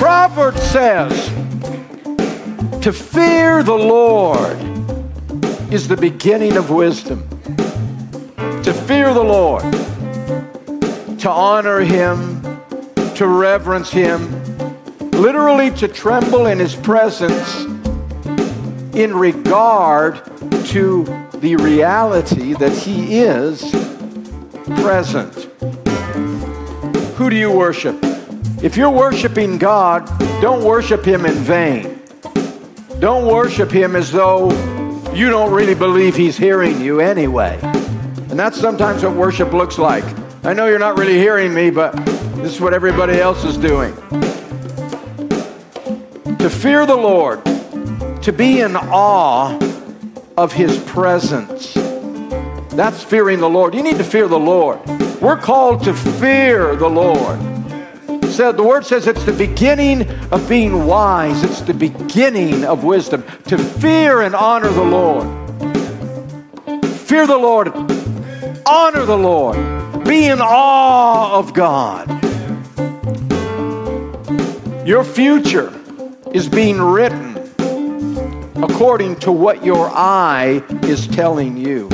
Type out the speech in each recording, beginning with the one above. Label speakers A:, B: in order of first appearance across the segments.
A: Proverbs says, to fear the Lord is the beginning of wisdom. To fear the Lord, to honor Him, to reverence Him, literally to tremble in His presence in regard to the reality that He is present. Who do you worship? If you're worshiping God, don't worship Him in vain. Don't worship Him as though you don't really believe He's hearing you anyway. And that's sometimes what worship looks like. I know you're not really hearing me, but this is what everybody else is doing. To fear the Lord, to be in awe of His presence. That's fearing the Lord. You need to fear the Lord. We're called to fear the Lord. So the word says it's the beginning of being wise. It's the beginning of wisdom. To fear and honor the Lord. Fear the Lord. Honor the Lord. Be in awe of God. Your future is being written according to what your eye is telling you.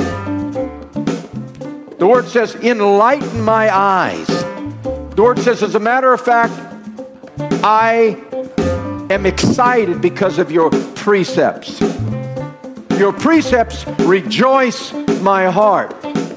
A: The word says, enlighten my eyes. The word says, as a matter of fact, I am excited because of your precepts. Your precepts rejoice my heart.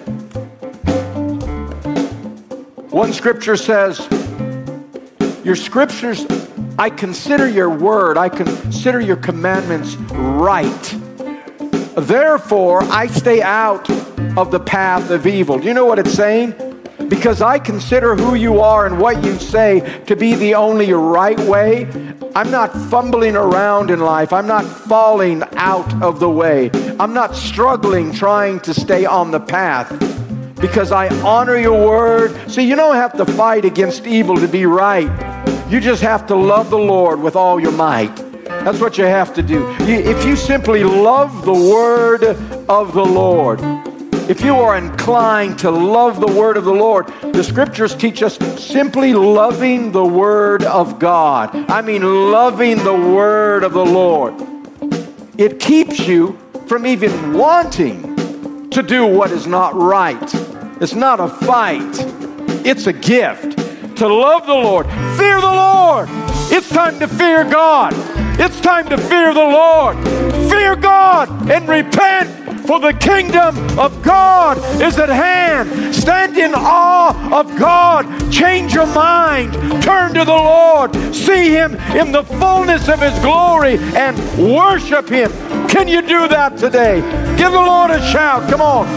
A: One scripture says, your scriptures, I consider your word, I consider your commandments right. Therefore, I stay out of the path of evil. Do you know what it's saying? Because I consider who you are and what you say to be the only right way. I'm not fumbling around in life. I'm not falling out of the way. I'm not struggling trying to stay on the path because I honor your word. See, you don't have to fight against evil to be right. You just have to love the Lord with all your might. That's what you have to do. If you simply love the word of the Lord, if you are inclined to love the word of the Lord, the scriptures teach us simply loving the word of God. I mean, loving the word of the Lord. It keeps you from even wanting to do what is not right. It's not a fight. It's a gift to love the Lord. Fear the Lord. It's time to fear God. It's time to fear the Lord. Fear God and repent, for the kingdom of God is at hand. Stand in awe of God. Change your mind. Turn to the Lord. See Him in the fullness of His glory and worship Him. Can you do that today? Give the Lord a shout. Come on.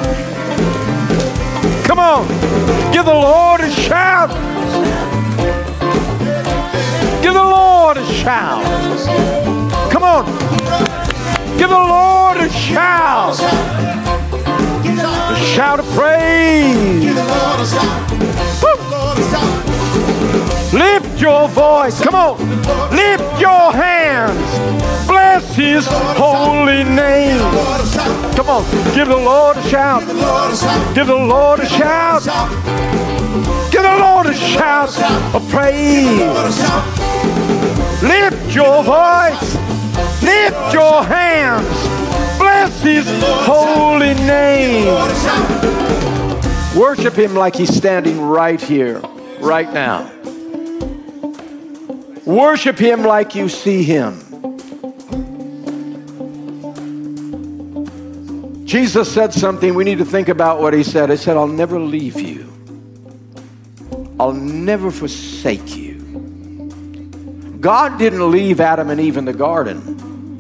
A: Come on. Give the Lord a shout. Give the Lord a shout. Come on. Give the Lord a shout. A shout of praise. Lift your voice. Come on. Lift your hands. Bless His holy name. Come on. Give the Lord a shout. Give the Lord a shout. Give the Lord a shout of praise. Lift your voice. Lift your hands. Bless His holy name. Worship Him like He's standing right here, right now. Worship Him like you see Him. Jesus said something. We need to think about what He said. He said, I'll never leave you. I'll never forsake you. God didn't leave Adam and Eve in the garden.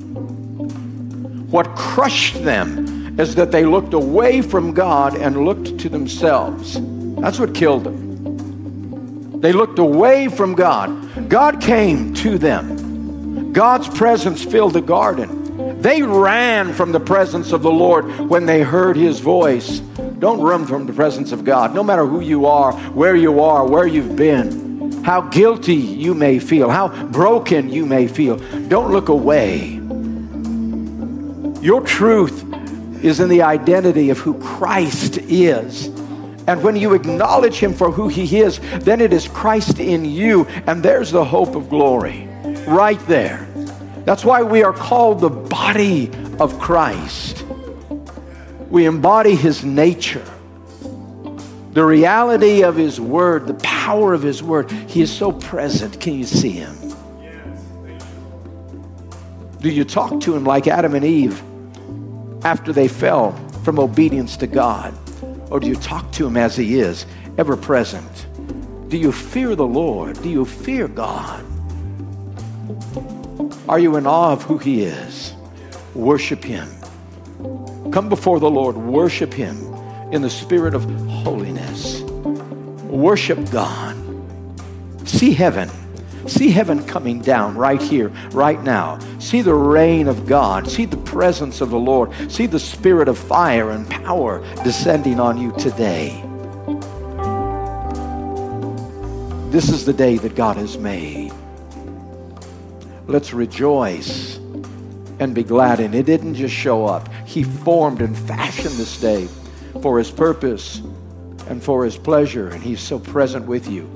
A: What crushed them is that they looked away from God and looked to themselves. That's what killed them. They looked away from God. God came to them. God's presence filled the garden. They ran from the presence of the Lord when they heard His voice. Don't run from the presence of God. No matter who you are, where you've been, how guilty you may feel, how broken you may feel, don't look away. Your truth is in the identity of who Christ is. And when you acknowledge him for who he is, then it is Christ in you, and there's the hope of glory right there. That's why we are called the body of Christ. We embody his nature, the reality of his word, the power of his word. He is so present. Can you see him? Do you talk to him like Adam and Eve after they fell from obedience to God? Or do you talk to him as he is, ever present? Do you fear the Lord? Do you fear God? Are you in awe of who he is? Worship him. Come before the Lord. Worship him in the spirit of holiness. Worship God. See heaven. See heaven coming down right here, right now. See the reign of God. See the presence of the Lord. See the spirit of fire and power descending on you today. This is the day that God has made. Let's rejoice and be glad in it. It didn't just show up. He formed and fashioned this day for his purpose and for his pleasure, and he's so present with you.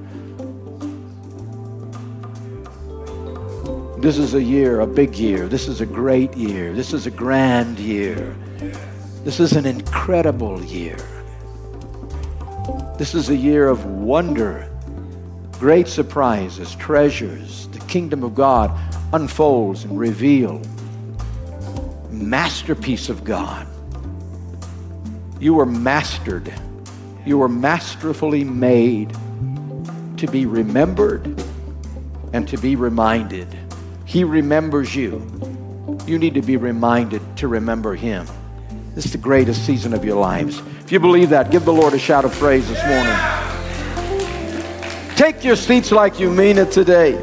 A: This is a year, a big year. This is a great year. This is a grand year. This is an incredible year. This is a year of wonder, great surprises, treasures. The kingdom of God unfolds and reveals. Masterpiece of God. You were mastered. You were masterfully made to be remembered and to be reminded. He remembers you. You need to be reminded to remember him. This is the greatest season of your lives. If you believe that, give the Lord a shout of praise this morning. Take your seats like you mean it today.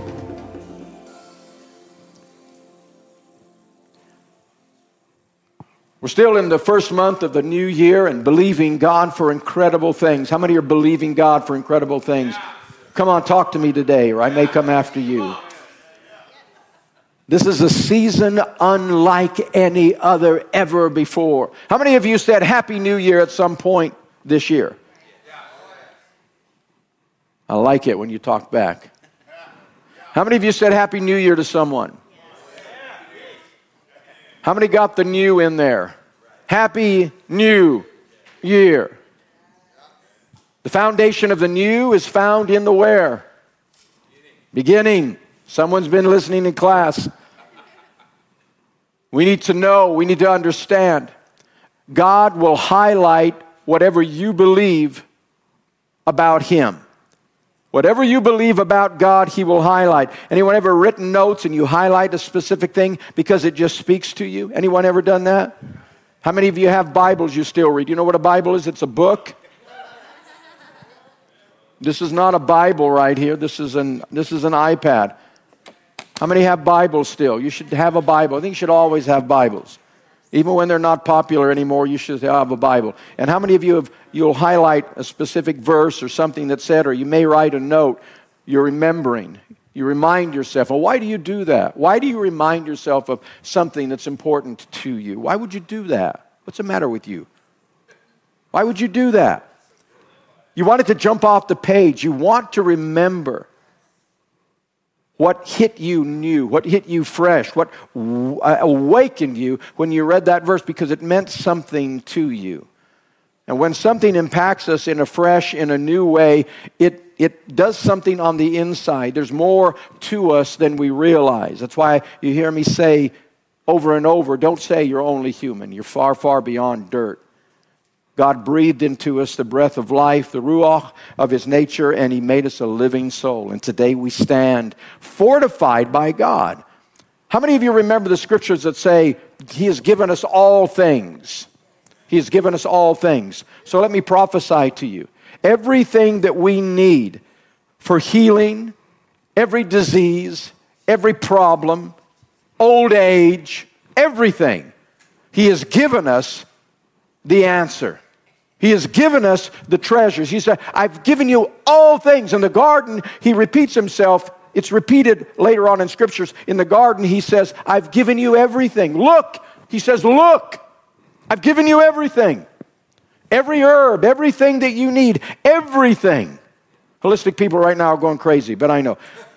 A: We're still in the first month of the new year and believing God for incredible things. How many are believing God for incredible things? Come on, talk to me today, or I may come after you. This is a season unlike any other ever before. How many of you said Happy New Year at some point this year? I like it when you talk back. How many of you said Happy New Year to someone? How many got the new in there? Happy New Year. The foundation of the new is found in the where? Beginning. Someone's been listening in class. We need to know, we need to understand. God will highlight whatever you believe about him. Whatever you believe about God, he will highlight. Anyone ever written notes and you highlight a specific thing because it just speaks to you? Anyone ever done that? How many of you have Bibles you still read? You know what a Bible is? It's a book. This is not a Bible right here. This is an iPad. How many have Bibles still? You should have a Bible. I think you should always have Bibles. Even when they're not popular anymore, you should have a Bible. And how many of you you'll highlight a specific verse or something that's said, or you may write a note, you're remembering. You remind yourself. Well, why do you do that? Why do you remind yourself of something that's important to you? Why would you do that? What's the matter with you? Why would you do that? You want it to jump off the page. You want to remember what hit you new, what hit you fresh, what awakened you when you read that verse because it meant something to you. And when something impacts us in a fresh, in a new way, it does something on the inside. There's more to us than we realize. That's why you hear me say over and over, don't say you're only human. You're far, far beyond dirt. God breathed into us the breath of life, the ruach of his nature, and he made us a living soul. And today we stand fortified by God. How many of you remember the scriptures that say he has given us all things? He has given us all things. So let me prophesy to you. Everything that we need for healing, every disease, every problem, old age, everything, he has given us the answer. He has given us the treasures. He said, I've given you all things. In the garden, he repeats himself. It's repeated later on in scriptures. In the garden, he says, I've given you everything. Look, he says, look, I've given you everything. Every herb, everything that you need, everything. Holistic people right now are going crazy, but I know.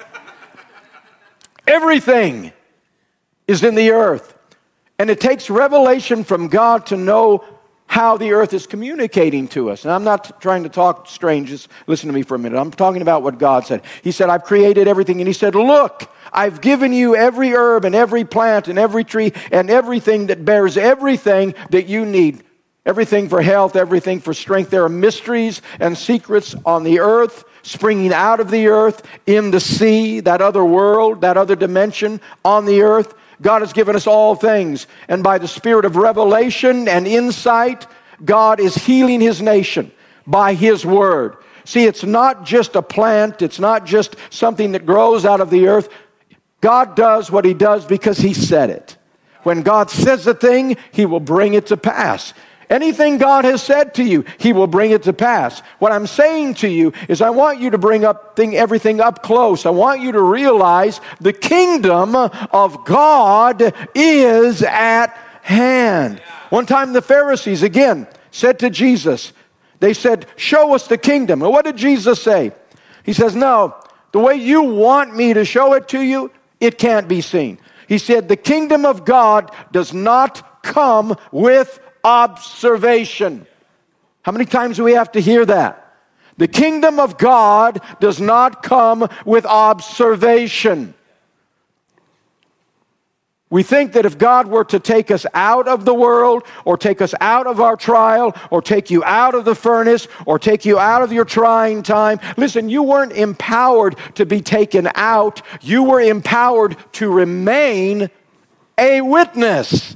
A: Everything is in the earth. And it takes revelation from God to know how the earth is communicating to us. And I'm not trying to talk strange. Just listen to me for a minute. I'm talking about what God said. He said, I've created everything. And he said, look, I've given you every herb and every plant and every tree and everything that bears everything that you need. Everything for health, everything for strength. There are mysteries and secrets on the earth, springing out of the earth, in the sea, that other world, that other dimension on the earth. God has given us all things. And by the spirit of revelation and insight, God is healing his nation by his word. See, it's not just a plant. It's not just something that grows out of the earth. God does what he does because he said it. When God says a thing, he will bring it to pass. Anything God has said to you, he will bring it to pass. What I'm saying to you is I want you to bring everything up close. I want you to realize the kingdom of God is at hand. One time the Pharisees, again, said to Jesus, they said, show us the kingdom. And what did Jesus say? He says, no, the way you want me to show it to you, it can't be seen. He said, the kingdom of God does not come with observation. How many times do we have to hear that? The kingdom of God does not come with observation. We think that if God were to take us out of the world, or take us out of our trial, or take you out of the furnace, or take you out of your trying time, listen, you weren't empowered to be taken out. You were empowered to remain a witness.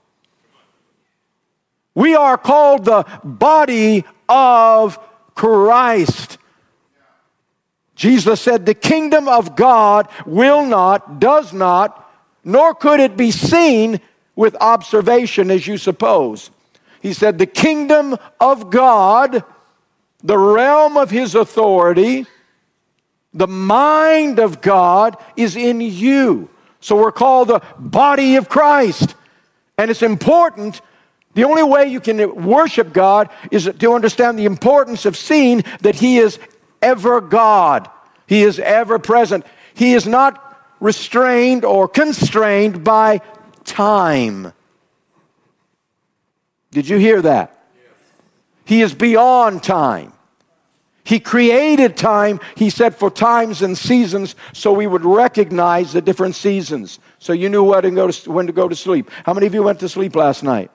A: We are called the body of Christ. Jesus said, the kingdom of God will not, does not, nor could it be seen with observation as you suppose. He said, the kingdom of God, the realm of his authority, the mind of God is in you. So we're called the body of Christ. And it's important. The only way you can worship God is to understand the importance of seeing that he is ever God. He is ever present. He is not restrained or constrained by time. Did you hear that? Yes. He is beyond time. He created time, he said, for times and seasons so we would recognize the different seasons. So you knew when to go to sleep. How many of you went to sleep last night?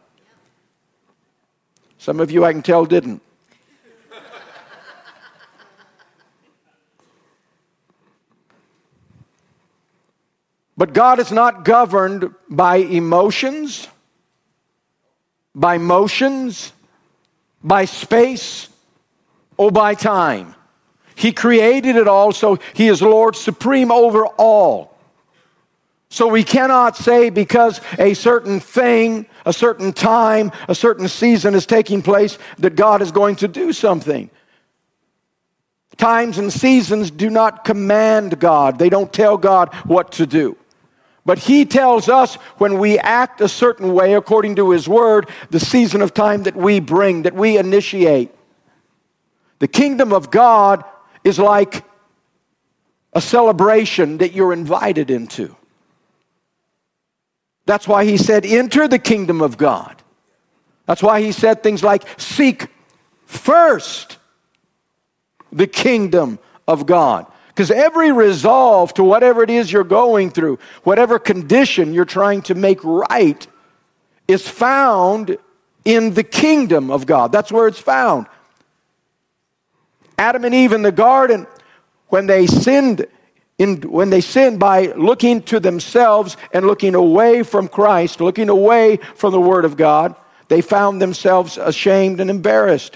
A: Some of you, I can tell, didn't. But God is not governed by emotions, by motions, by space, or by time. He created it all, so he is Lord supreme over all. So we cannot say because a certain thing, a certain time, a certain season is taking place that God is going to do something. Times and seasons do not command God. They don't tell God what to do. But he tells us when we act a certain way according to his word, the season of time that we bring, that we initiate. The kingdom of God is like a celebration that you're invited into. That's why he said, enter the kingdom of God. That's why he said things like, seek first the kingdom of God. Because every resolve to whatever it is you're going through, whatever condition you're trying to make right, is found in the kingdom of God. That's where it's found. Adam and Eve in the garden, when they sinned by looking to themselves and looking away from Christ, looking away from the Word of God, they found themselves ashamed and embarrassed.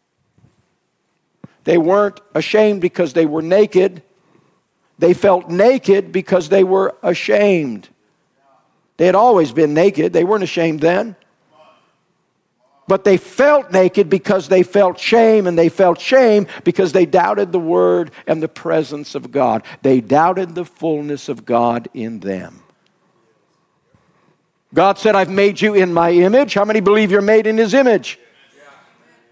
A: They weren't ashamed because they were naked. They felt naked because they were ashamed. They had always been naked. They weren't ashamed then. But they felt naked because they felt shame, and they felt shame because they doubted the Word and the presence of God. They doubted the fullness of God in them. God said, I've made you in my image. How many believe you're made in his image?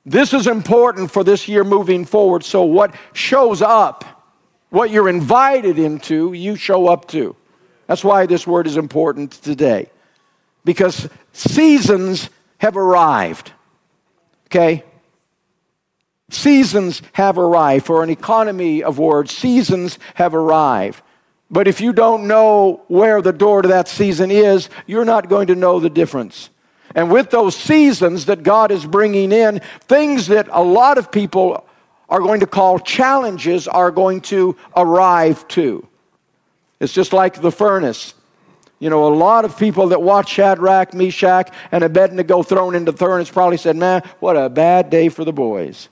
A: This is important for this year moving forward. So what shows up, what you're invited into, you show up to. That's why this word is important today. Because seasons have arrived. Okay? Seasons have arrived. For an economy of words, seasons have arrived. But if you don't know where the door to that season is, you're not going to know the difference. And with those seasons that God is bringing in, things that a lot of people are going to call challenges are going to arrive too. It's just like the furnace. You know, a lot of people that watch Shadrach, Meshach, and Abednego thrown into the furnace probably said, man, what a bad day for the boys.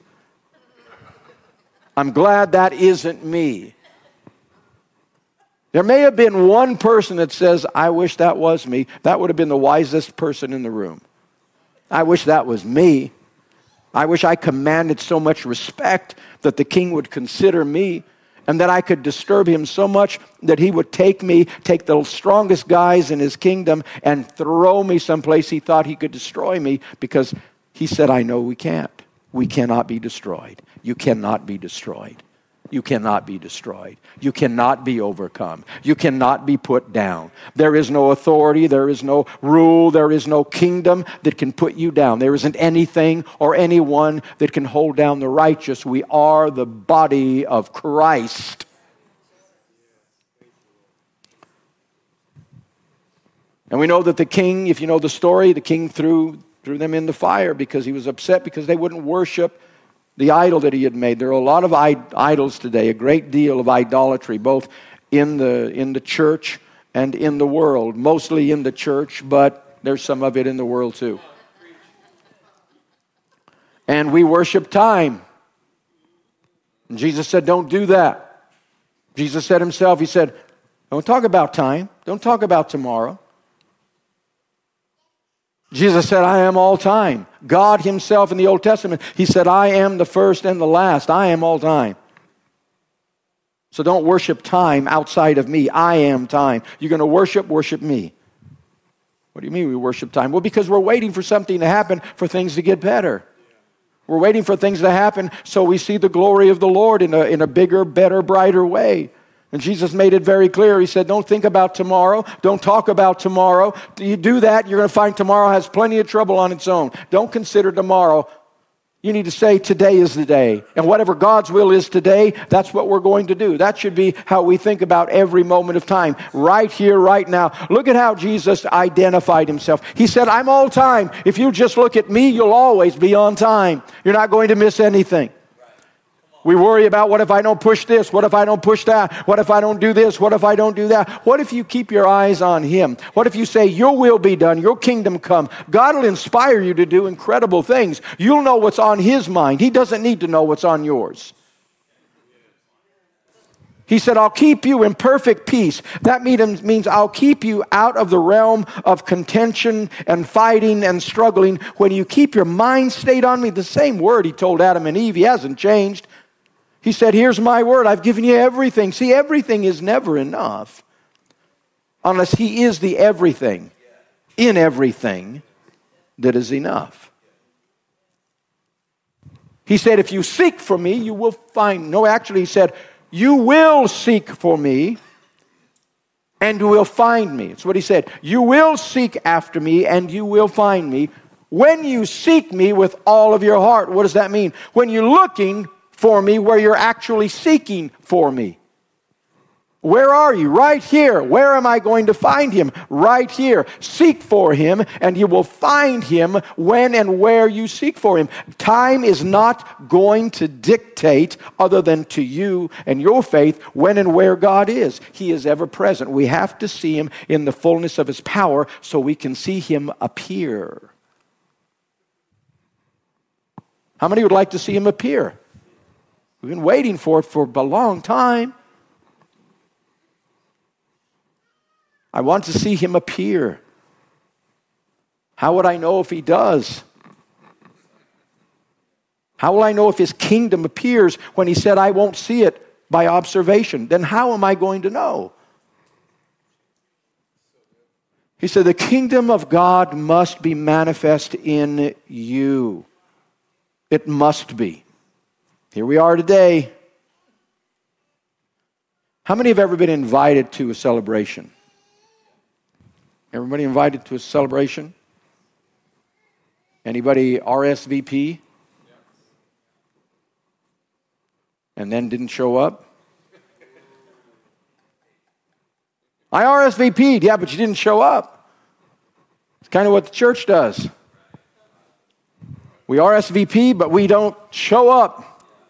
A: I'm glad that isn't me. There may have been one person that says, I wish that was me. That would have been the wisest person in the room. I wish that was me. I wish I commanded so much respect that the king would consider me and that I could disturb him so much that he would take the strongest guys in his kingdom and throw me someplace he thought he could destroy me because he said, I know we can't. We cannot be destroyed. You cannot be destroyed. You cannot be destroyed. You cannot be overcome. You cannot be put down. There is no authority. There is no rule. There is no kingdom that can put you down. There isn't anything or anyone that can hold down the righteous. We are the body of Christ. And we know that the king, if you know the story, the king threw them in the fire because he was upset because they wouldn't worship the idol that he had made. There are a lot of idols today, a great deal of idolatry, both in the church and in the world. Mostly in the church, but there's some of it in the world too. And we worship time. And Jesus said, don't do that. Jesus said himself, he said, don't talk about time. Don't talk about tomorrow. Jesus said, I am all time. God himself in the Old Testament, he said, I am the first and the last. I am all time. So don't worship time outside of me. I am time. You're going to worship me. What do you mean we worship time? Well, because we're waiting for something to happen for things to get better. We're waiting for things to happen so we see the glory of the Lord in a bigger, better, brighter way. And Jesus made it very clear. He said, don't think about tomorrow. Don't talk about tomorrow. You do that, you're going to find tomorrow has plenty of trouble on its own. Don't consider tomorrow. You need to say today is the day. And whatever God's will is today, that's what we're going to do. That should be how we think about every moment of time. Right here, right now. Look at how Jesus identified himself. He said, I'm all time. If you just look at me, you'll always be on time. You're not going to miss anything. We worry about what if I don't push this? What if I don't push that? What if I don't do this? What if I don't do that? What if you keep your eyes on him? What if you say, your will be done, your kingdom come? God will inspire you to do incredible things. You'll know what's on his mind. He doesn't need to know what's on yours. He said, I'll keep you in perfect peace. That means I'll keep you out of the realm of contention and fighting and struggling when you keep your mind stayed on me. The same word he told Adam and Eve. He hasn't changed. He said, here's my word. I've given you everything. See, everything is never enough unless he is the everything in everything that is enough. He said, if you seek for me, you will find. No, actually, he said, you will seek for me and you will find me. That's what he said. You will seek after me and you will find me when you seek me with all of your heart. What does that mean? When you're looking for me where you're actually seeking for me. Where are you? Right here. Where am I going to find him? Right here. Seek for him and you will find him when and where you seek for him. Time is not going to dictate, other than to you and your faith, when and where God is. He is ever present. We have to see him in the fullness of his power so we can see him appear. How many would like to see him appear? We've been waiting for it for a long time. I want to see him appear. How would I know if he does? How will I know if his kingdom appears when he said I won't see it by observation? Then how am I going to know? He said the kingdom of God must be manifest in you. It must be. Here we are today. How many have ever been invited to a celebration? Everybody invited to a celebration? Anybody RSVP? And then didn't show up? I RSVP'd, yeah, but you didn't show up. It's kind of what the church does. We RSVP, but we don't show up.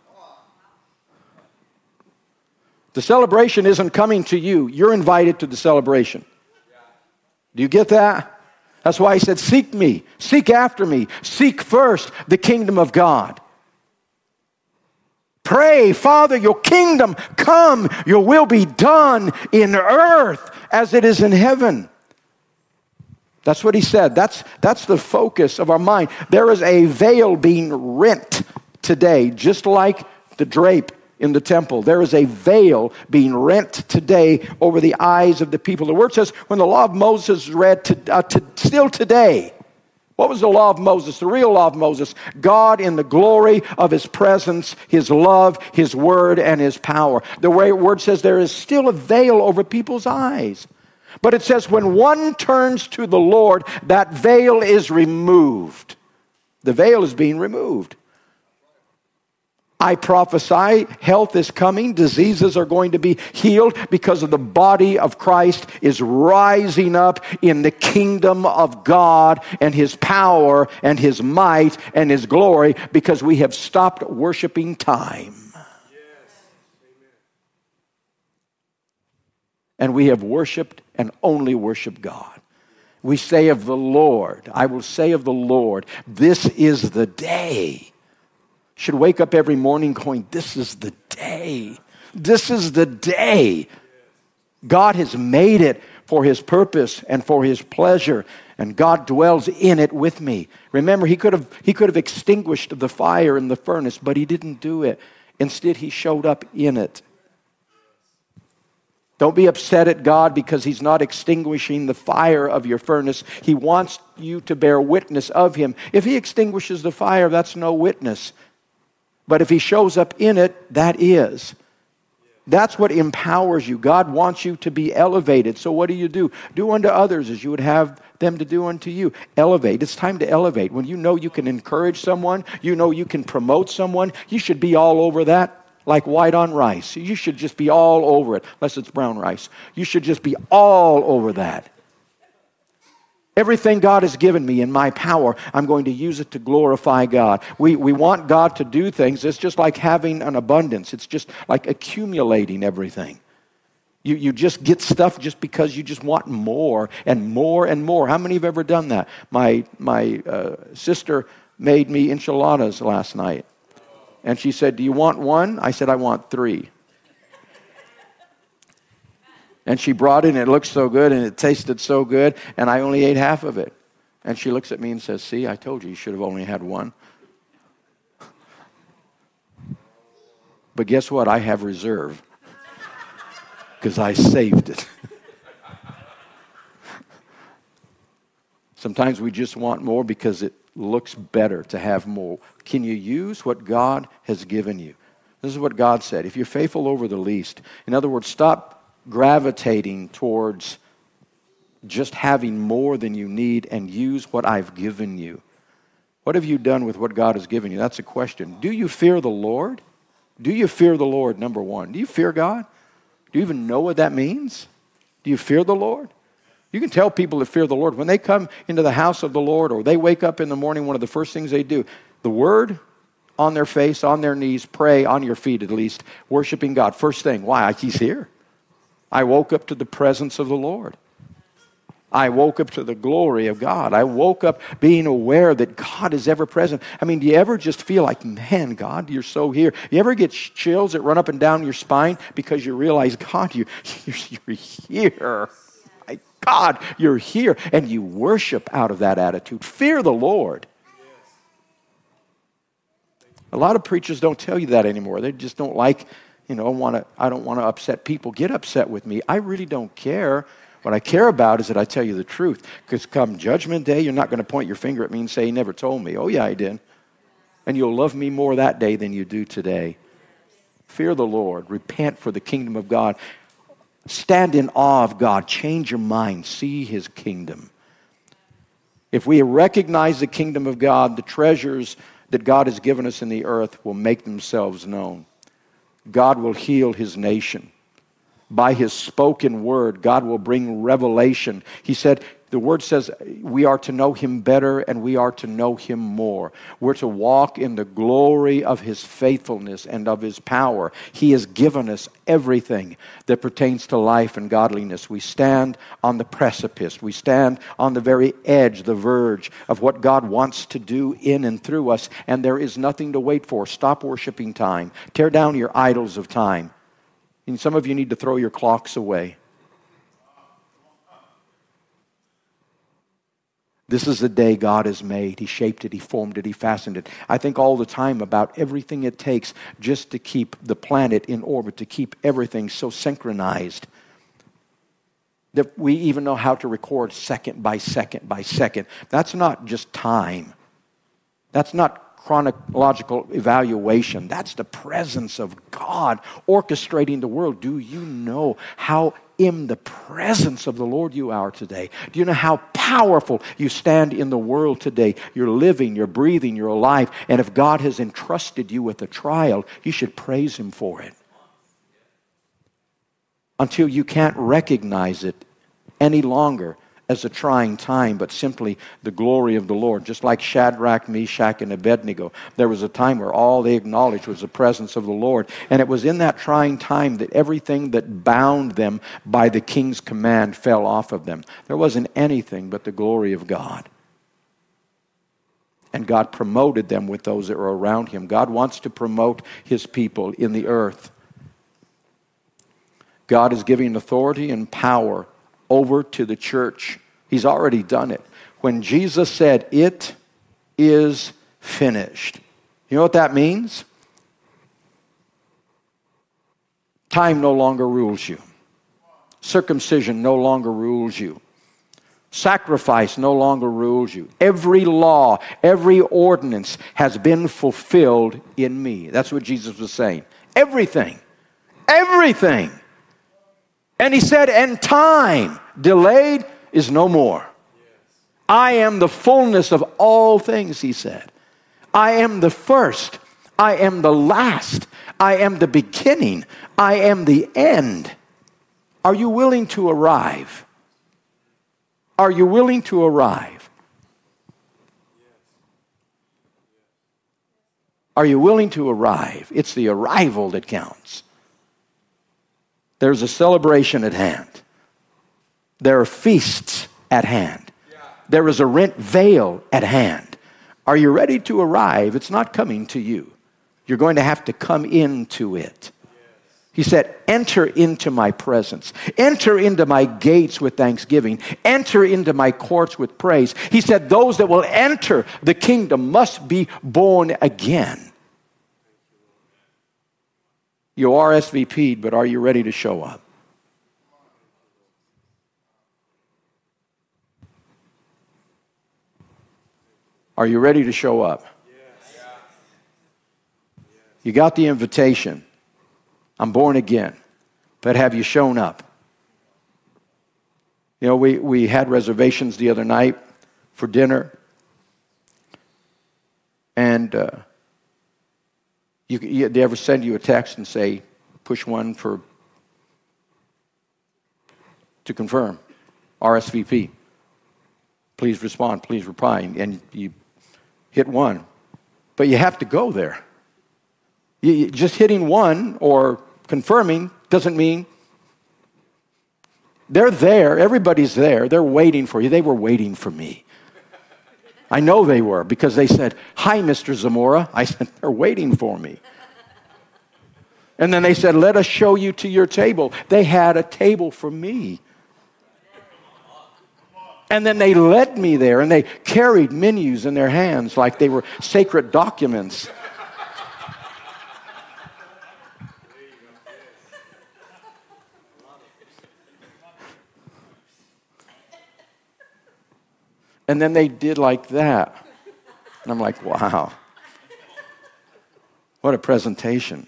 A: The celebration isn't coming to you. You're invited to the celebration. Do you get that? That's why he said, seek me, seek after me, seek first the kingdom of God. Pray, Father, your kingdom come, your will be done in earth as it is in heaven. That's what he said. That's the focus of our mind. There is a veil being rent today, just like the drape in the temple. There is a veil being rent today over the eyes of the people. The word says when the law of Moses is read, still today. What was the law of Moses? The real law of Moses. God in the glory of his presence, his love, his word, and his power. The word says there is still a veil over people's eyes. But it says when one turns to the Lord, that veil is removed. The veil is being removed. I prophesy health is coming. Diseases are going to be healed because of the body of Christ is rising up in the kingdom of God and his power and his might and his glory because we have stopped worshiping time. Yes. And we have worshiped and only worshiped God. We say of the Lord, I will say of the Lord, this is the day. Should wake up every morning going, this is the day. This is the day. God has made it for his purpose and for his pleasure, and God dwells in it with me. Remember, he could have extinguished the fire in the furnace, but he didn't do it. Instead, he showed up in it. Don't be upset at God because he's not extinguishing the fire of your furnace. He wants you to bear witness of him. If he extinguishes the fire, that's no witness. But if he shows up in it, that is. That's what empowers you. God wants you to be elevated. So what do? Do unto others as you would have them to do unto you. Elevate. It's time to elevate. When you know you can encourage someone, you know you can promote someone, you should be all over that like white on rice. You should just be all over it, unless it's brown rice. You should just be all over that. Everything God has given me in my power, I'm going to use it to glorify God. We want God to do things. It's just like having an abundance. It's just like accumulating everything. You just get stuff just because you just want more and more and more. How many have ever done that? My sister made me enchiladas last night. And she said, do you want one? I said, I want 3. And she brought it, and it looked so good, and it tasted so good, and I only ate half of it. And she looks at me and says, see, I told you should have only had one. But guess what? I have reserve because I saved it. Sometimes we just want more because it looks better to have more. Can you use what God has given you? This is what God said. If you're faithful over the least, in other words, stop gravitating towards just having more than you need and use what I've given you. What have you done with what God has given you? That's a question. Do you fear the Lord? Do you fear the Lord, number one? Do you fear God? Do you even know what that means? Do you fear the Lord? You can tell people that fear the Lord. When they come into the house of the Lord or they wake up in the morning, one of the first things they do, the Word on their face, on their knees, pray on your feet at least, worshiping God. First thing, why? He's here. I woke up to the presence of the Lord. I woke up to the glory of God. I woke up being aware that God is ever present. I mean, do you ever just feel like, man, God, you're so here? You ever get chills that run up and down your spine because you realize, God, you're here. My God, you're here. And you worship out of that attitude. Fear the Lord. A lot of preachers don't tell you that anymore. They just don't like, I don't want to upset people. Get upset with me. I really don't care. What I care about is that I tell you the truth. Because come Judgment Day, you're not going to point your finger at me and say, he never told me. Oh, yeah, I did. And you'll love me more that day than you do today. Fear the Lord. Repent for the kingdom of God. Stand in awe of God. Change your mind. See his kingdom. If we recognize the kingdom of God, the treasures that God has given us in the earth will make themselves known. God will heal his nation. By his spoken word, God will bring revelation. He said, the word says we are to know him better and we are to know him more. We're to walk in the glory of his faithfulness and of his power. He has given us everything that pertains to life and godliness. We stand on the precipice. We stand on the very edge, the verge of what God wants to do in and through us, and there is nothing to wait for. Stop worshiping time. Tear down your idols of time. And some of you need to throw your clocks away. This is the day God has made. He shaped it, he formed it, he fastened it. I think all the time about everything it takes just to keep the planet in orbit, to keep everything so synchronized that we even know how to record second by second by second. That's not just time. That's not chronological evaluation. That's the presence of God orchestrating the world. Do you know how in the presence of the Lord you are today? Do you know how powerful you stand in the world today? You're living, you're breathing, you're alive. And if God has entrusted you with a trial, you should praise him for it. Until you can't recognize it any longer as a trying time, but simply the glory of the Lord. Just like Shadrach, Meshach, and Abednego, there was a time where all they acknowledged was the presence of the Lord. And it was in that trying time that everything that bound them by the king's command fell off of them. There wasn't anything but the glory of God. And God promoted them with those that were around him. God wants to promote his people in the earth. God is giving authority and power over to the church. He's already done it. When Jesus said, "It is finished," you know what that means? Time no longer rules you. Circumcision no longer rules you. Sacrifice no longer rules you. Every law, every ordinance has been fulfilled in me. That's what Jesus was saying. Everything. Everything. And he said, and time delayed is no more. I am the fullness of all things, he said. I am the first. I am the last. I am the beginning. I am the end. Are you willing to arrive? Are you willing to arrive? Are you willing to arrive? It's the arrival that counts. There's a celebration at hand. There are feasts at hand. There is a rent veil at hand. Are you ready to arrive? It's not coming to you. You're going to have to come into it. He said, enter into my presence. Enter into my gates with thanksgiving. Enter into my courts with praise. He said, those that will enter the kingdom must be born again. You RSVP'd, but are you ready to show up? Are you ready to show up? Yes. You got the invitation. I'm born again. But have you shown up? You know, we had reservations the other night for dinner. And they ever send you a text and say, push one to confirm, RSVP. Please respond, please reply. And you hit one. But you have to go there. Just hitting one or confirming doesn't mean they're there. Everybody's there. They're waiting for you. They were waiting for me. I know they were because they said, "Hi, Mr. Zamora." I said, "They're waiting for me." And then they said, "Let us show you to your table." They had a table for me. And then they led me there, and they carried menus in their hands like they were sacred documents. And then they did like that. And I'm like, wow. What a presentation.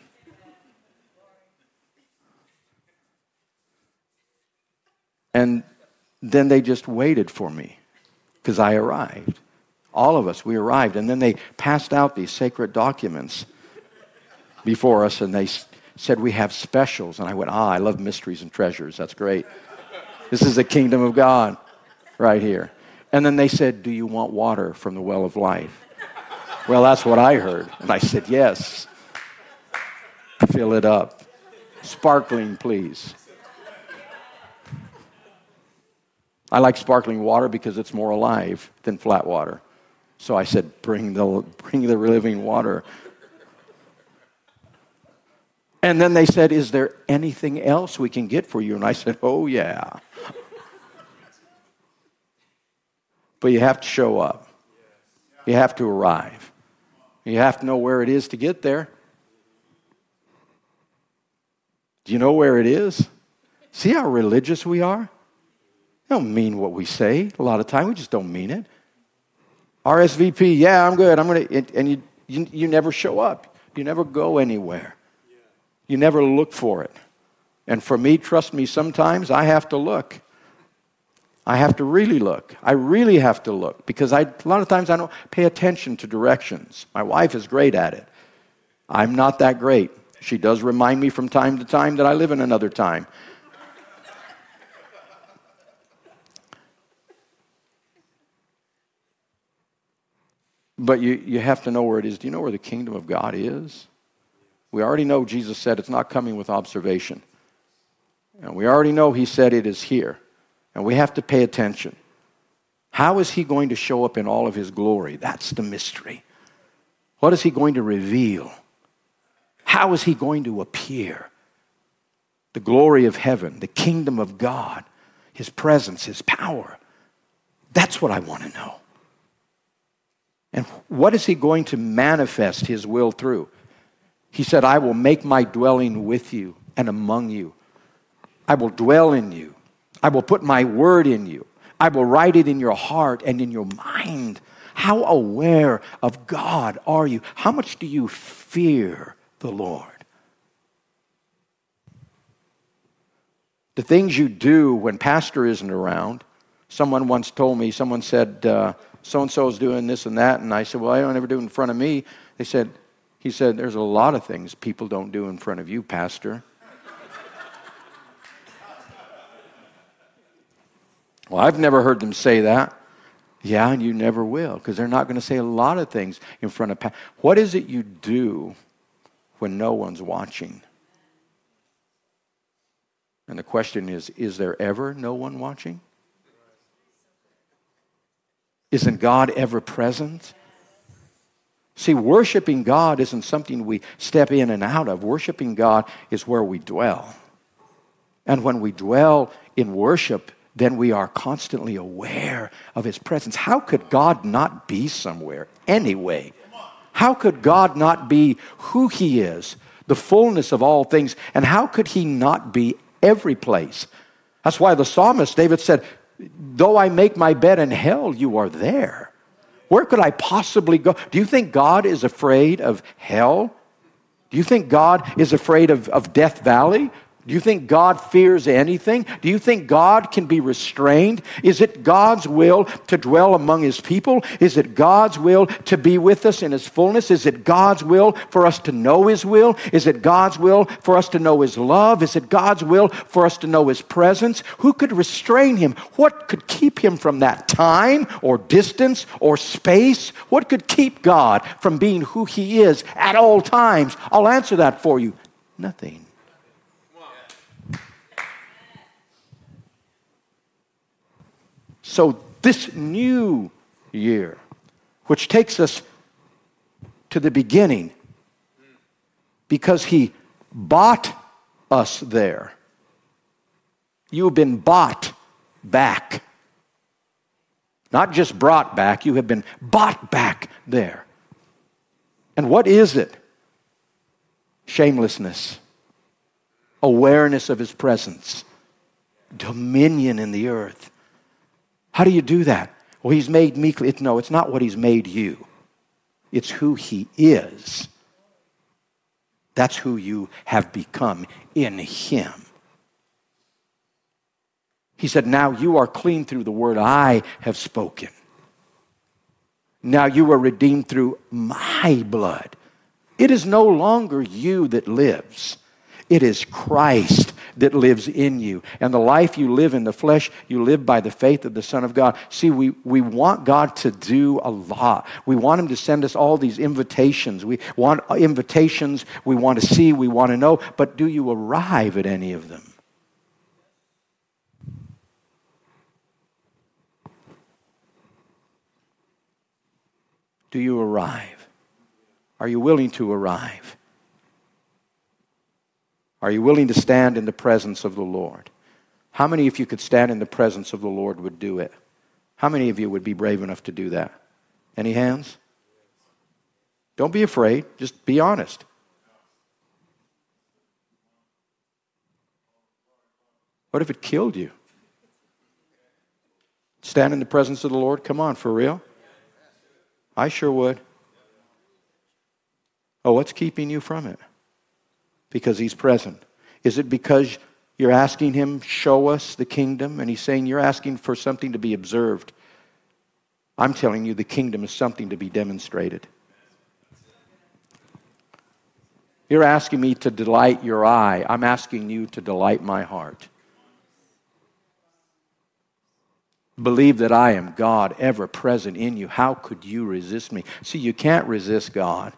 A: And then they just waited for me because I arrived. All of us, we arrived. And then they passed out these sacred documents before us, and they said, we have specials. And I went, I love mysteries and treasures. That's great. This is the kingdom of God right here. And then they said, do you want water from the well of life? Well, that's what I heard. And I said, yes. Fill it up. Sparkling, please. I like sparkling water because it's more alive than flat water. So I said, bring the living water. And then they said, is there anything else we can get for you? And I said, oh, yeah. But you have to show up. You have to arrive. You have to know where it is to get there. Do you know where it is? See how religious we are? We don't mean what we say. A lot of time we just don't mean it. RSVP, yeah, I'm good. And you never show up. You never go anywhere. You never look for it. And for me, trust me, sometimes I have to look. I have to really look. I really have to look because a lot of times I don't pay attention to directions. My wife is great at it. I'm not that great. She does remind me from time to time that I live in another time. But you have to know where it is. Do you know where the kingdom of God is? We already know Jesus said it's not coming with observation. And we already know he said it is here. And we have to pay attention. How is he going to show up in all of his glory? That's the mystery. What is he going to reveal? How is he going to appear? The glory of heaven, the kingdom of God, his presence, his power. That's what I want to know. And what is he going to manifest his will through? He said, I will make my dwelling with you and among you. I will dwell in you. I will put my word in you. I will write it in your heart and in your mind. How aware of God are you? How much do you fear the Lord? The things you do when pastor isn't around. Someone once told me, someone said, so-and-so is doing this and that. And I said, well, I don't ever do it in front of me. He said, there's a lot of things people don't do in front of you, pastor. Well, I've never heard them say that. Yeah, and you never will, because they're not going to say a lot of things in front of What is it you do when no one's watching? And the question is there ever no one watching? Isn't God ever present? See, worshiping God isn't something we step in and out of. Worshiping God is where we dwell. And when we dwell in worship, then we are constantly aware of his presence. How could God not be somewhere anyway? How could God not be who he is, the fullness of all things? And how could he not be every place? That's why the psalmist, David said, though I make my bed in hell, you are there. Where could I possibly go? Do you think God is afraid of hell? Do you think God is afraid of Death Valley? Do you think God fears anything? Do you think God can be restrained? Is it God's will to dwell among his people? Is it God's will to be with us in his fullness? Is it God's will for us to know his will? Is it God's will for us to know his love? Is it God's will for us to know his presence? Who could restrain him? What could keep him from that time or distance or space? What could keep God from being who he is at all times? I'll answer that for you. Nothing. So this new year, which takes us to the beginning, because he bought us there. You've been bought back. Not just brought back, you have been bought back there. And what is it? Shamelessness, awareness of his presence, dominion in the earth. How do you do that? Well, he's made me. No, it's not what he's made you. It's who he is. That's who you have become in him. He said, now you are clean through the word I have spoken. Now you are redeemed through my blood. It is no longer you that lives. It is Christ that lives in you. And the life you live in the flesh, you live by the faith of the Son of God. See, we want God to do a lot. We want him to send us all these invitations. We want invitations. We want to see. We want to know. But do you arrive at any of them? Do you arrive? Are you willing to arrive? Are you willing to stand in the presence of the Lord? How many, if you could stand in the presence of the Lord, would do it? How many of you would be brave enough to do that? Any hands? Don't be afraid. Just be honest. What if it killed you? Stand in the presence of the Lord? Come on, for real? I sure would. Oh, what's keeping you from it? Because he's present. Is it because you're asking him, show us the kingdom? And he's saying you're asking for something to be observed. I'm telling you the kingdom is something to be demonstrated. You're asking me to delight your eye. I'm asking you to delight my heart. Believe that I am God, ever present in you. How could you resist me? See, you can't resist God.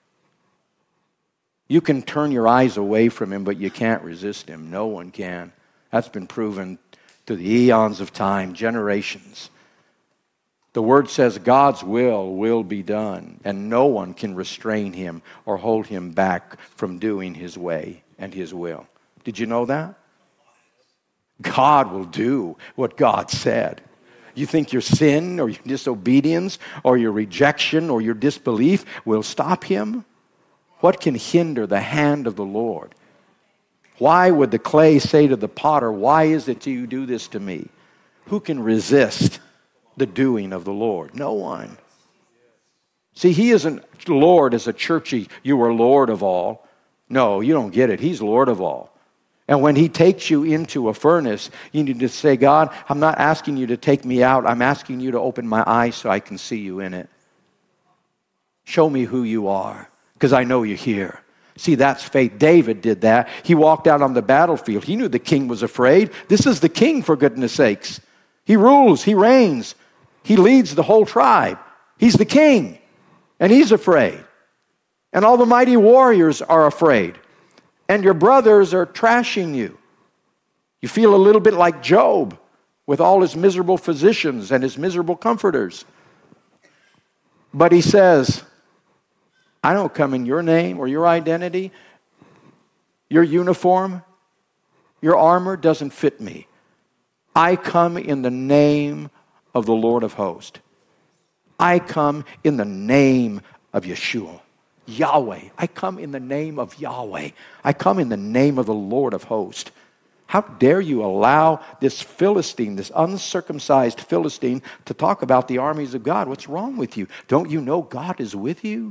A: You can turn your eyes away from him, but you can't resist him. No one can. That's been proven through the eons of time, generations. The word says God's will be done, and no one can restrain him or hold him back from doing his way and his will. Did you know that? God will do what God said. You think your sin or your disobedience or your rejection or your disbelief will stop him? What can hinder the hand of the Lord? Why would the clay say to the potter, why is it you do this to me? Who can resist the doing of the Lord? No one. See, he isn't Lord as a churchy, you are Lord of all. No, you don't get it. He's Lord of all. And when he takes you into a furnace, you need to say, God, I'm not asking you to take me out. I'm asking you to open my eyes so I can see you in it. Show me who you are, because I know you're here. See, that's faith. David did that. He walked out on the battlefield. He knew the king was afraid. This is the king, for goodness sakes. He rules. He reigns. He leads the whole tribe. He's the king, and he's afraid. And all the mighty warriors are afraid. And your brothers are trashing you. You feel a little bit like Job with all his miserable physicians and his miserable comforters. But he says, I don't come in your name or your identity. Your uniform, your armor doesn't fit me. I come in the name of the Lord of hosts. I come in the name of Yeshua. Yahweh. I come in the name of Yahweh. I come in the name of the Lord of hosts. How dare you allow this Philistine, this uncircumcised Philistine, to talk about the armies of God? What's wrong with you? Don't you know God is with you?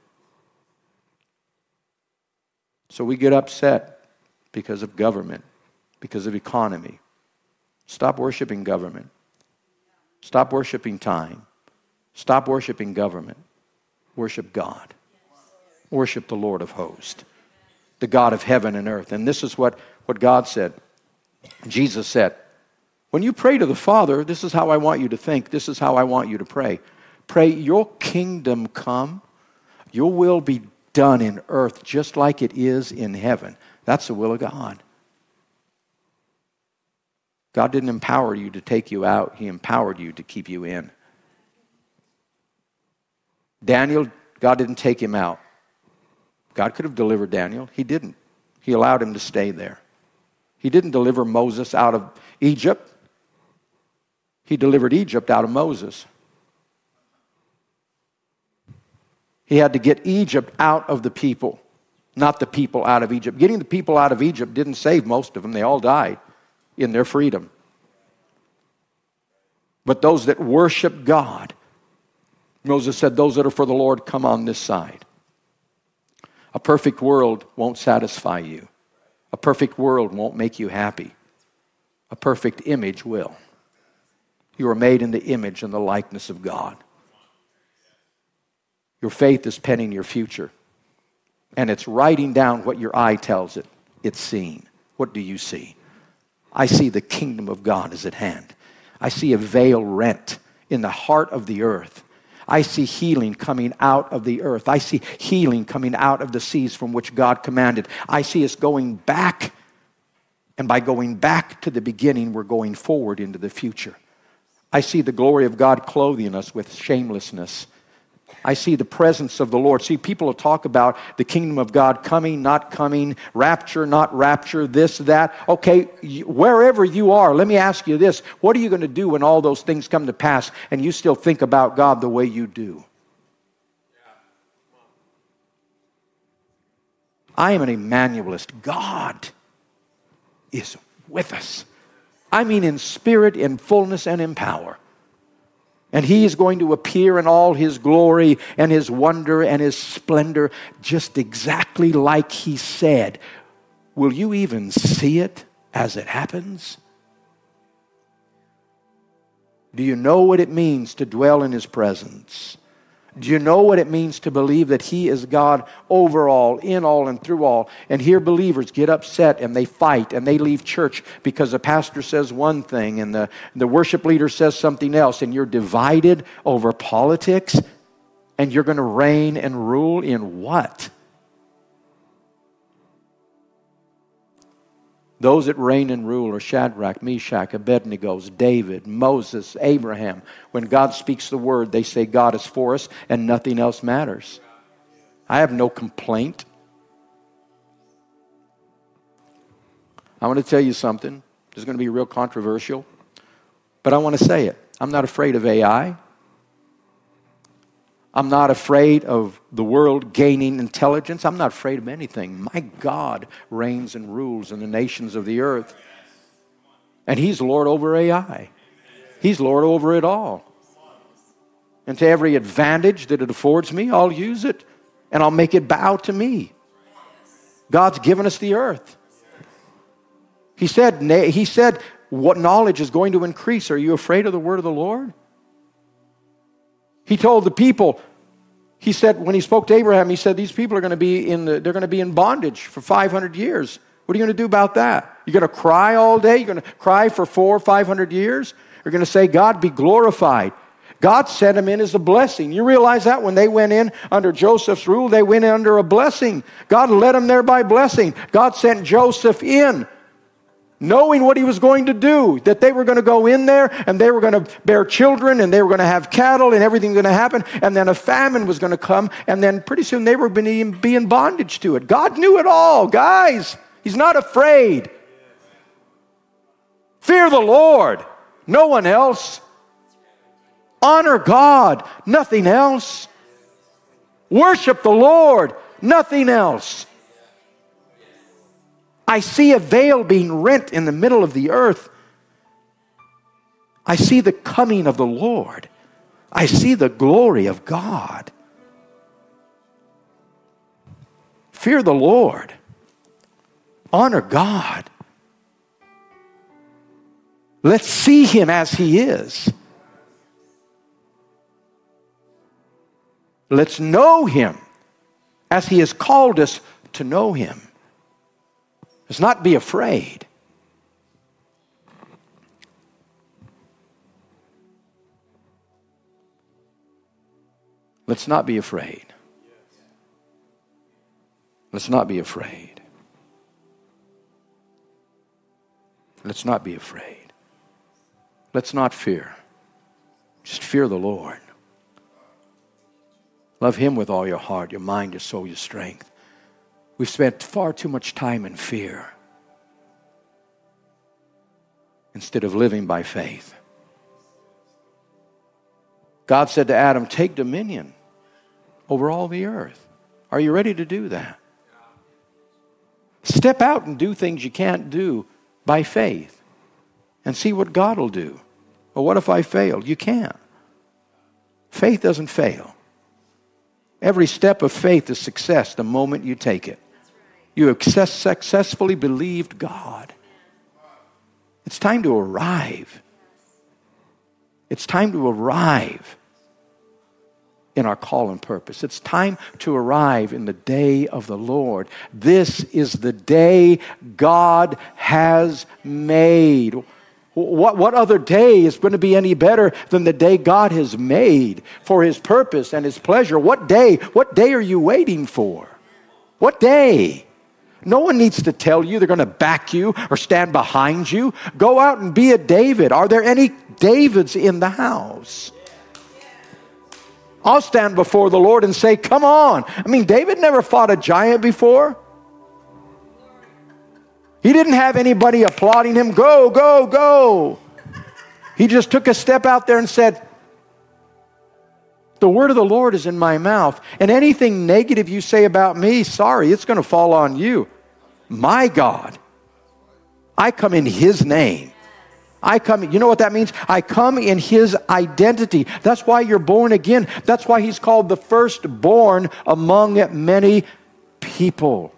A: So we get upset because of government, because of economy. Stop worshiping government. Stop worshiping time. Stop worshiping government. Worship God. Worship the Lord of hosts, the God of heaven and earth. And this is what God said. Jesus said, when you pray to the Father, this is how I want you to think. This is how I want you to pray. Pray, your kingdom come, your will be done in earth just like it is in heaven. That's the will of God. God didn't empower you to take you out. He empowered you to keep you in. Daniel, God didn't take him out. God could have delivered Daniel. He didn't. He allowed him to stay there. He didn't deliver Moses out of Egypt. He delivered Egypt out of Moses. He had to get Egypt out of the people, not the people out of Egypt. Getting the people out of Egypt didn't save most of them. They all died in their freedom. But those that worship God, Moses said, those that are for the Lord, come on this side. A perfect world won't satisfy you. A perfect world won't make you happy. A perfect image will. You are made in the image and the likeness of God. Your faith is penning your future. And it's writing down what your eye tells it. It's seeing. What do you see? I see the kingdom of God is at hand. I see a veil rent in the heart of the earth. I see healing coming out of the earth. I see healing coming out of the seas from which God commanded. I see us going back. And by going back to the beginning, we're going forward into the future. I see the glory of God clothing us with shamelessness. I see the presence of the Lord. See, people will talk about the kingdom of God coming, not coming, rapture, not rapture, this, that. Okay, wherever you are, let me ask you this. What are you going to do when all those things come to pass and you still think about God the way you do? I am an Emmanuelist. God is with us. I mean in spirit, in fullness, and in power. And He is going to appear in all His glory and His wonder and His splendor, just exactly like He said. Will you even see it as it happens? Do you know what it means to dwell in His presence? Do you know what it means to believe that He is God over all, in all, and through all? And here believers get upset and they fight and they leave church because the pastor says one thing and the worship leader says something else, and you're divided over politics, and you're going to reign and rule in what? Those that reign and rule are Shadrach, Meshach, Abednego, David, Moses, Abraham. When God speaks the word, they say God is for us and nothing else matters. I have no complaint. I want to tell you something. This is going to be real controversial, but I want to say it. I'm not afraid of AI. I'm not afraid of the world gaining intelligence. I'm not afraid of anything. My God reigns and rules in the nations of the earth. And He's Lord over AI. He's Lord over it all. And to every advantage that it affords me, I'll use it. And I'll make it bow to me. God's given us the earth. He said, what knowledge is going to increase? Are you afraid of the word of the Lord? He told the people, He said, when He spoke to Abraham, He said, these people are going to be they're going to be in bondage for 500 years. What are you going to do about that? You're going to cry all day? You're going to cry for 400 or 500 years? You're going to say, God be glorified. God sent them in as a blessing. You realize that when they went in under Joseph's rule, they went in under a blessing. God led them there by blessing. God sent Joseph in, knowing what He was going to do, that they were going to go in there and they were going to bear children and they were going to have cattle and everything was going to happen, and then a famine was going to come, and then pretty soon they were going to be in bondage to it. God knew it all, guys. He's not afraid. Fear the Lord, no one else. Honor God, nothing else. Worship the Lord, nothing else. I see a veil being rent in the middle of the earth. I see the coming of the Lord. I see the glory of God. Fear the Lord. Honor God. Let's see Him as He is. Let's know Him as He has called us to know Him. Let's not be afraid. Let's not be afraid. Let's not be afraid. Let's not be afraid. Let's not fear. Just fear the Lord. Love Him with all your heart, your mind, your soul, your strength. We've spent far too much time in fear instead of living by faith. God said to Adam, take dominion over all the earth. Are you ready to do that? Step out and do things you can't do by faith and see what God will do. Well, what if I fail? You can't. Faith doesn't fail. Every step of faith is success the moment you take it. You have successfully believed God. It's time to arrive. It's time to arrive in our call and purpose. It's time to arrive in the day of the Lord. This is the day God has made. What other day is going to be any better than the day God has made for His purpose and His pleasure? What day are you waiting for? What day? No one needs to tell you they're going to back you or stand behind you. Go out and be a David. Are there any Davids in the house? I'll stand before the Lord and say, come on. I mean, David never fought a giant before. He didn't have anybody applauding him, go, go, go. He just took a step out there and said, the word of the Lord is in my mouth, and anything negative you say about me, sorry, it's going to fall on you. My God, I come in His name. You know what that means? I come in His identity. That's why you're born again. That's why He's called the firstborn among many people.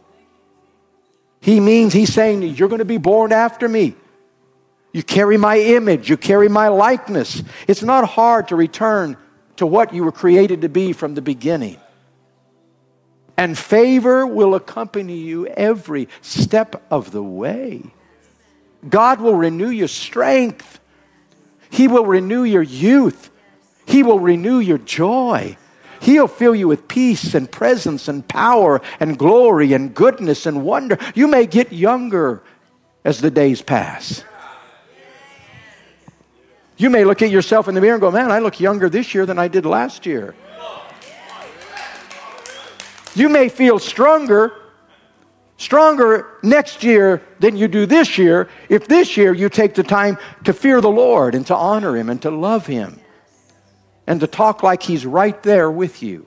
A: He's saying, you're going to be born after me. You carry my image. You carry my likeness. It's not hard to return to what you were created to be from the beginning. And favor will accompany you every step of the way. God will renew your strength. He will renew your youth. He will renew your joy. He'll fill you with peace and presence and power and glory and goodness and wonder. You may get younger as the days pass. You may look at yourself in the mirror and go, man, I look younger this year than I did last year. You may feel stronger next year than you do this year if this year you take the time to fear the Lord and to honor Him and to love Him and to talk like He's right there with you.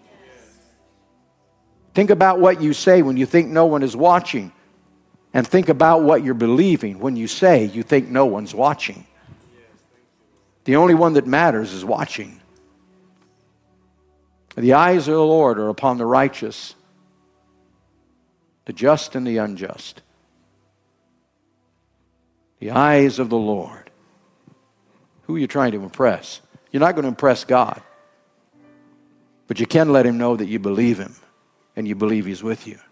A: Think about what you say when you think no one is watching, and think about what you're believing when you say you think no one's watching. The only one that matters is watching. The eyes of the Lord are upon the righteous, the just and the unjust. The eyes of the Lord. Who are you trying to impress? You're not going to impress God. But you can let Him know that you believe Him and you believe He's with you.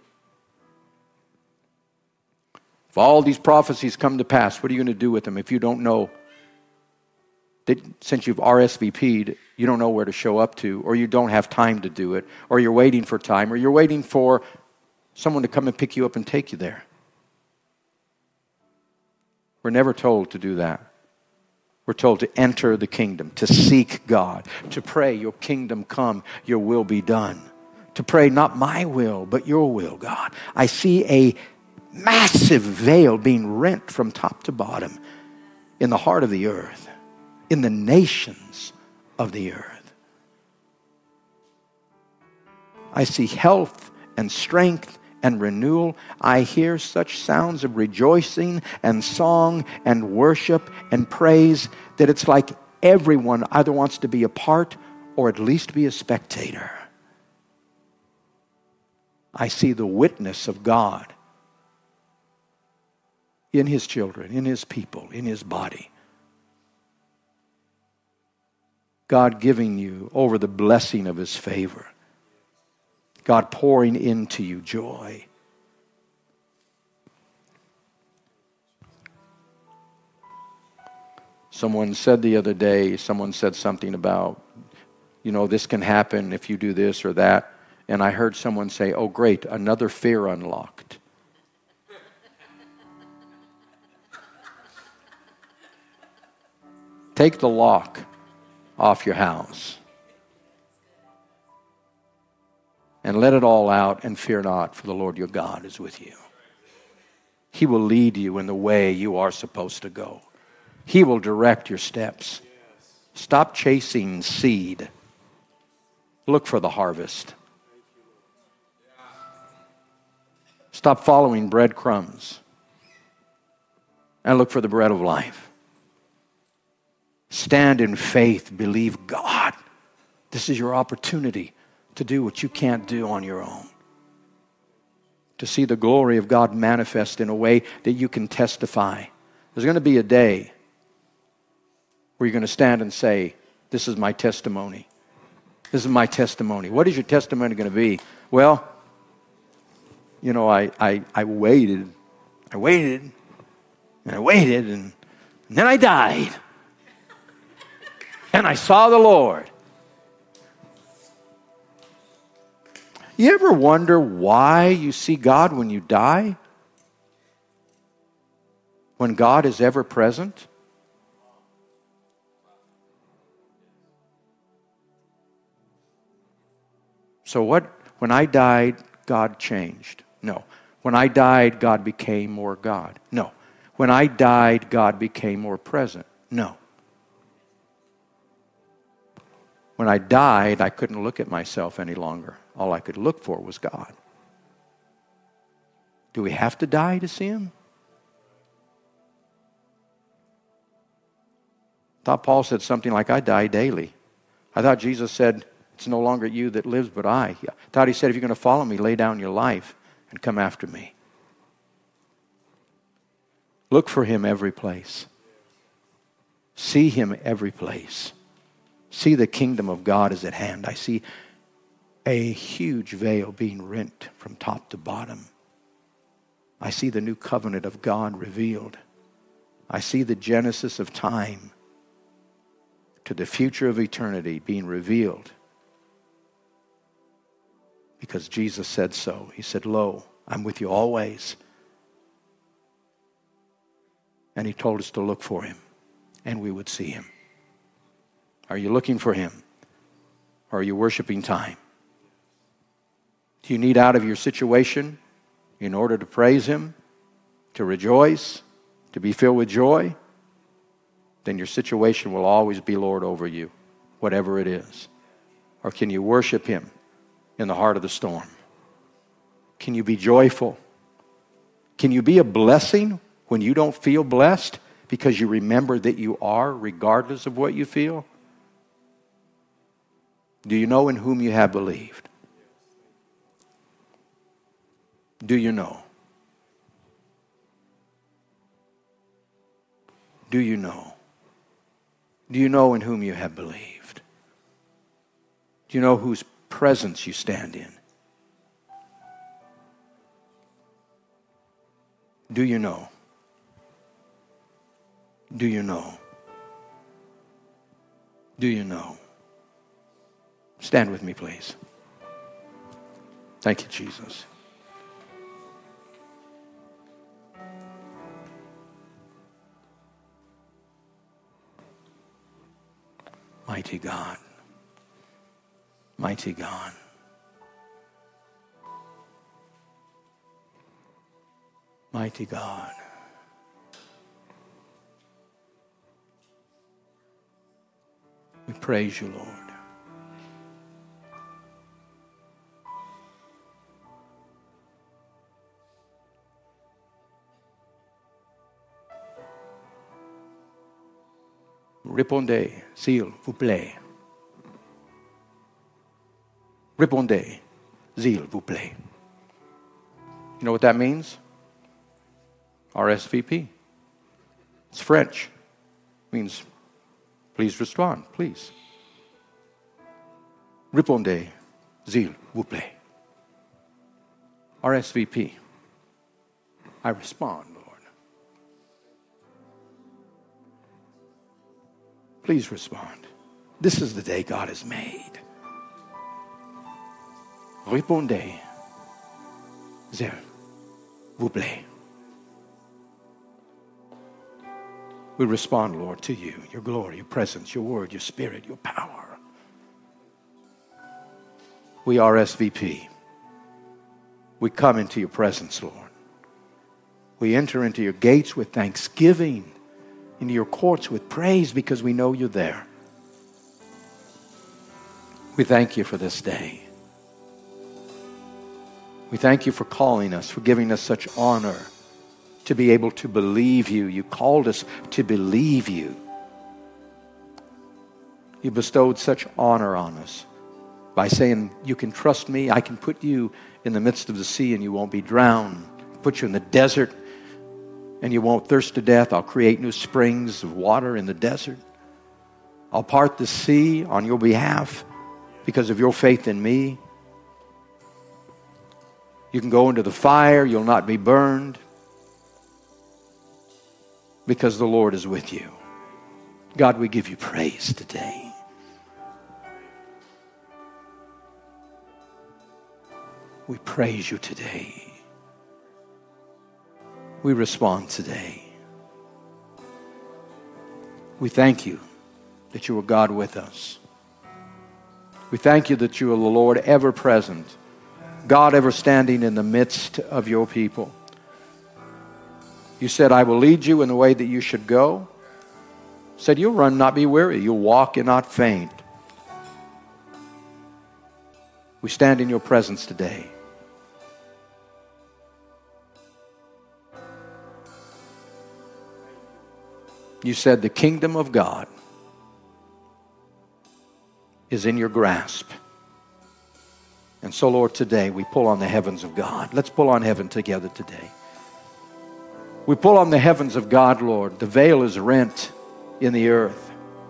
A: If all these prophecies come to pass, what are you going to do with them if you don't know that since you've RSVP'd, you don't know where to show up to, or you don't have time to do it, or you're waiting for time, or you're waiting for someone to come and pick you up and take you there? We're never told to do that. We're told to enter the kingdom, to seek God, to pray, your kingdom come, your will be done. To pray, not my will, but your will, God. I see a massive veil being rent from top to bottom in the heart of the earth, in the nations of the earth. I see health and strength and renewal. I hear such sounds of rejoicing and song and worship and praise that it's like everyone either wants to be a part or at least be a spectator. I see the witness of God in His children, in His people, in His body. God giving you over the blessing of His favor. God pouring into you joy. Someone said the other day, someone said something about, this can happen if you do this or that. And I heard someone say, oh great, another fear unlocked. Take the lock off your house. And let it all out and fear not, for the Lord your God is with you. He will lead you in the way you are supposed to go. He will direct your steps. Stop chasing seed. Look for the harvest. Stop following breadcrumbs and look for the bread of life. Stand in faith. Believe God. This is your opportunity to do what you can't do on your own. To see the glory of God manifest in a way that you can testify. There's going to be a day where you're going to stand and say, this is my testimony. This is my testimony. What is your testimony going to be? Well, you know, I waited. I waited. And I waited. And then I died. And I saw the Lord. You ever wonder why you see God when you die? When God is ever present? So when I died, God changed? No. When I died, God became more God? No. When I died, God became more present? No. When I died, I couldn't look at myself any longer. All I could look for was God. Do we have to die to see Him? I thought Paul said something like, I die daily. I thought Jesus said, it's no longer you that lives, but I. I thought He said, if you're going to follow me, lay down your life and come after me. Look for Him every place. See Him every place. See the kingdom of God is at hand. I see a huge veil being rent from top to bottom. I see the new covenant of God revealed. I see the genesis of time to the future of eternity being revealed. Because Jesus said so. He said, lo, I'm with you always. And He told us to look for Him, and we would see Him. Are you looking for Him? Or are you worshiping time? Do you need out of your situation in order to praise Him, to rejoice, to be filled with joy? Then your situation will always be Lord over you, whatever it is. Or can you worship Him in the heart of the storm? Can you be joyful? Can you be a blessing when you don't feel blessed because you remember that you are regardless of what you feel? Do you know in whom you have believed? Do you know? Do you know? Do you know in whom you have believed? Do you know whose presence you stand in? Do you know? Do you know? Do you know? Stand with me, please. Thank you, Jesus. Mighty God. Mighty God. Mighty God. We praise you, Lord. Répondez, s'il vous plaît. Répondez, s'il vous plaît. You know what that means? RSVP. It's French. It means, please respond, please. Répondez, s'il vous plaît. RSVP. I respond, Lord. Please respond. This is the day God has made. Répondez, s'il vous plaît. We respond, Lord, to you, your glory, your presence, your word, your spirit, your power. We are SVP. We come into your presence, Lord. We enter into your gates with thanksgiving, into your courts with praise because we know you're there. We thank you for this day. We thank you for calling us, for giving us such honor to be able to believe you. You called us to believe you. You bestowed such honor on us by saying, you can trust me. I can put you in the midst of the sea and you won't be drowned. Put you in the desert and you won't thirst to death. I'll create new springs of water in the desert. I'll part the sea on your behalf because of your faith in me. You can go into the fire. You'll not be burned because the Lord is with you. God, we give you praise today. We praise you today. We respond today. We thank you that you are God with us. We thank you that you are the Lord ever present, God ever standing in the midst of your people. You said, I will lead you in the way that you should go. You said, you'll run, not be weary. You'll walk and not faint. We stand in your presence today. You said the kingdom of God is in your grasp. And so, Lord, today we pull on the heavens of God. Let's pull on heaven together today. We pull on the heavens of God, Lord. The veil is rent in the earth.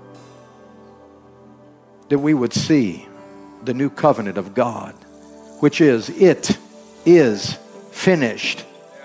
A: That we would see the new covenant of God, which is, it is finished.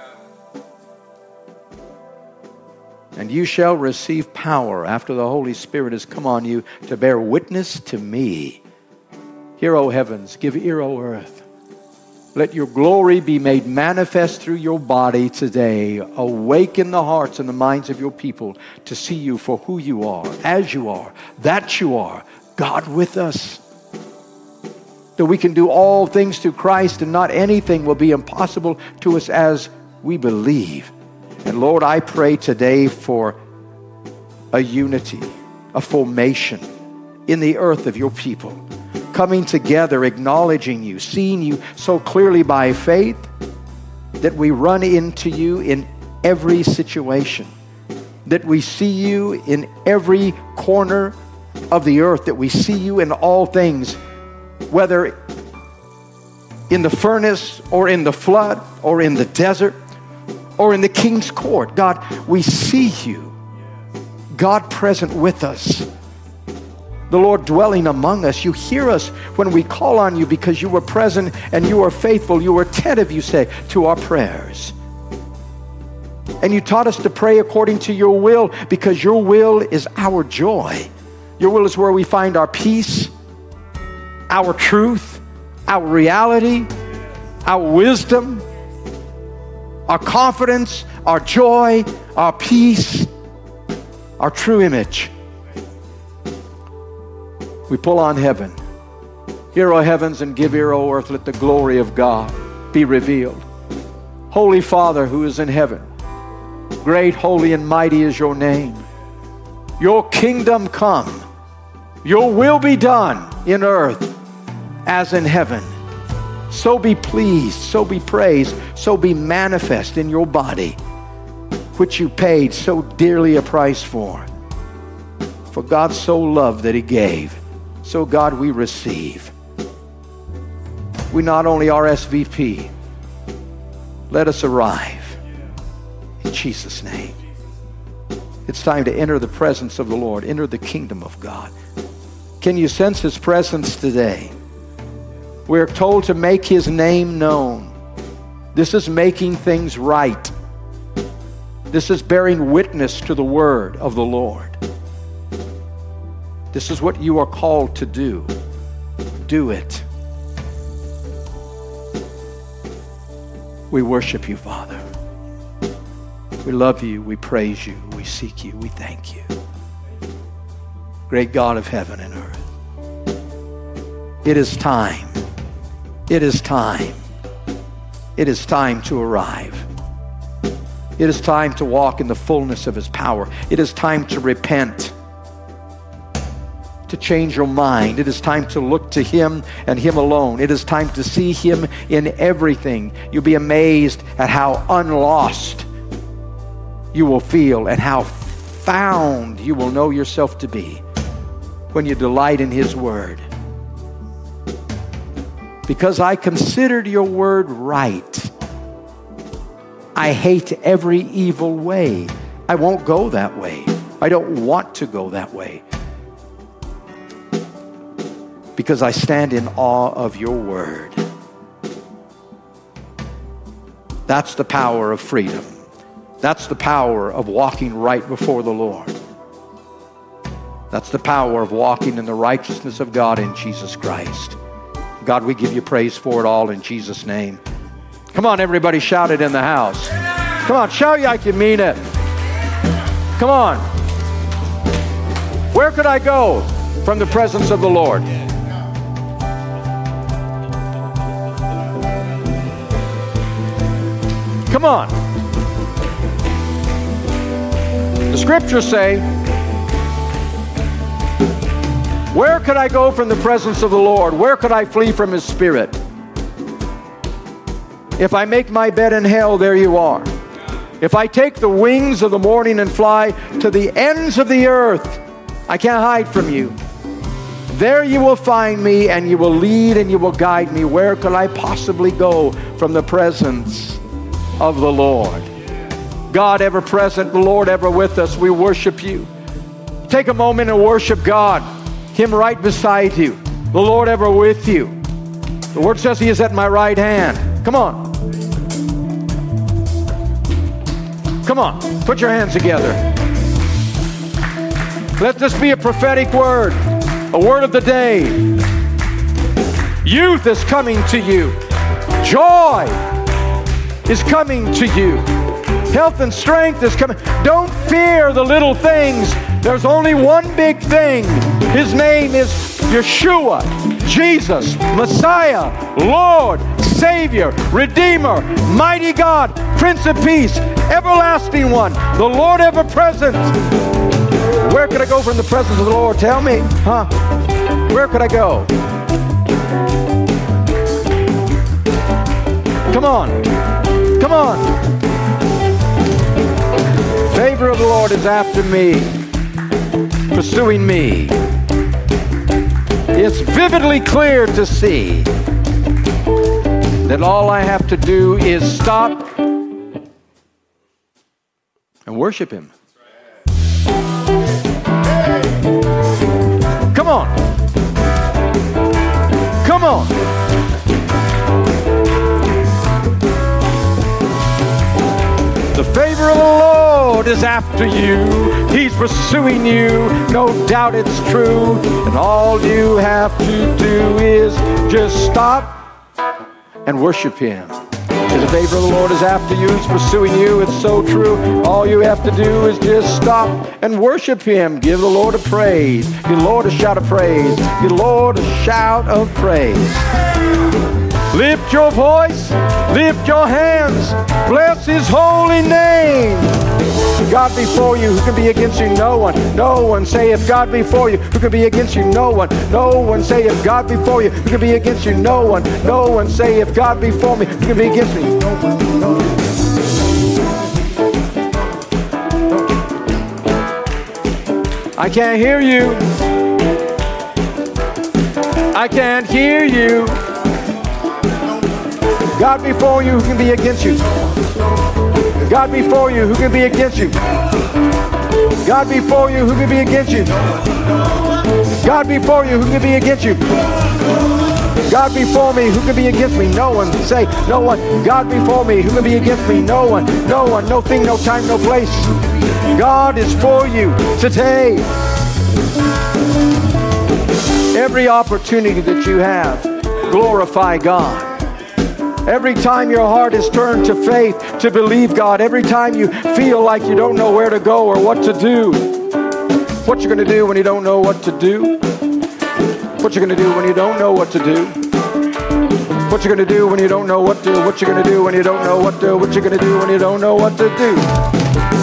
A: And you shall receive power after the Holy Spirit has come on you to bear witness to me. Hear, O heavens, give ear, O earth. Let your glory be made manifest through your body today. Awaken the hearts and the minds of your people to see you for who you are, as you are, that you are, God with us. That we can do all things through Christ and not anything will be impossible to us as we believe. And Lord, I pray today for a unity, a formation in the earth of your people, coming together, acknowledging you, seeing you so clearly by faith that we run into you in every situation, that we see you in every corner of the earth, that we see you in all things, whether in the furnace or in the flood or in the desert, or in the king's court. God, we see you. God present with us. The Lord dwelling among us. You hear us when we call on you because you are present and you are faithful. You are attentive, you say, to our prayers. And you taught us to pray according to your will because your will is our joy. Your will is where we find our peace, our truth, our reality, our wisdom, our confidence, our joy, our peace, our true image. We pull on heaven. Hear, O heavens, and give ear, O earth. Let the glory of God be revealed. Holy Father who is in heaven, great, holy, and mighty is your name. Your kingdom come. Your will be done in earth as in heaven. So be pleased, so be praised, so be manifest in your body, which you paid so dearly a price for. For God so loved that he gave. So God, we receive. We not only RSVP, let us arrive. In Jesus' name. It's time to enter the presence of the Lord, enter the kingdom of God. Can you sense his presence today? We're told to make his name known. This is making things right. This is bearing witness to the word of the Lord. This is what you are called to do. Do it. We worship you, Father. We love you. We praise you. We seek you. We thank you. Great God of heaven and earth. It is time. It is time. It is time to arrive. It is time to walk in the fullness of his power. It is time to repent, to change your mind. It is time to look to him and him alone. It is time to see him in everything. You'll be amazed at how unlost you will feel and how found you will know yourself to be when you delight in his word. because I considered your word right. I hate every evil way. I won't go that way. I don't want to go that way. Because I stand in awe of your word. That's the power of freedom. That's the power of walking right before the Lord. That's the power of walking in the righteousness of God in Jesus Christ. God, we give you praise for it all in Jesus' name. Come on, everybody, shout it in the house. Come on, shout like you mean it. Come on. Where could I go from the presence of the Lord? Come on. The scriptures say, where could I go from the presence of the Lord? Where could I flee from His Spirit? If I make my bed in hell, there you are. If I take the wings of the morning and fly to the ends of the earth, I can't hide from you. There you will find me, and you will lead and you will guide me. Where could I possibly go from the presence of the Lord? God ever present, the Lord ever with us. We worship you. Take a moment and worship God. Him right beside you. The Lord ever with you. The word says He is at my right hand. Come on. Come on. Put your hands together. Let this be a prophetic word. A word of the day. Youth is coming to you. Joy is coming to you. Health and strength is coming. Don't fear the little things. There's only one big thing. His name is Yeshua, Jesus, Messiah, Lord, Savior, Redeemer, Mighty God, Prince of Peace, Everlasting One, the Lord ever present. Where could I go from the presence of the Lord? Tell me, huh? Where could I go? Come on. Come on. Favor of the Lord is after me, pursuing me. It's vividly clear to see that all I have to do is stop and worship Him. Come on. Come on. The favor of the Lord is after you. He's pursuing you. No doubt it's true. And all you have to do is just stop and worship Him. The favor of the Lord is after you. He's pursuing you. It's so true. All you have to do is just stop and worship Him. Give the Lord a praise. Give the Lord a shout of praise. Give the Lord a shout of praise. Lift your voice, lift your hands, bless His holy name. God before you, who can be against you? No one. No one. Say, if God before you, who can be against you? No one. No one. Say, if God before you, who can be against you? No one. No one. Say, if God before me, who can be against me? No one. No one. I can't hear you. I can't hear you. God before you, who can be against you? God before you, who can be against you? God before you, who can be against you? God before you, who can be against you? God before me, who can be against me? No one. Say, no one. God before me, who can be against me? No one. No one. No thing, no time, no place. God is for you today. Every opportunity that you have, glorify God. Every time your heart is turned to faith, to believe God, every time you feel like you don't know where to go or what to do, what you're going to do when you don't know what to do? What you're going to do when you don't know what to do? What you're going to do when you don't know what to do? What you're going to do when you don't know what to do? What you're going to do when you don't know what to do?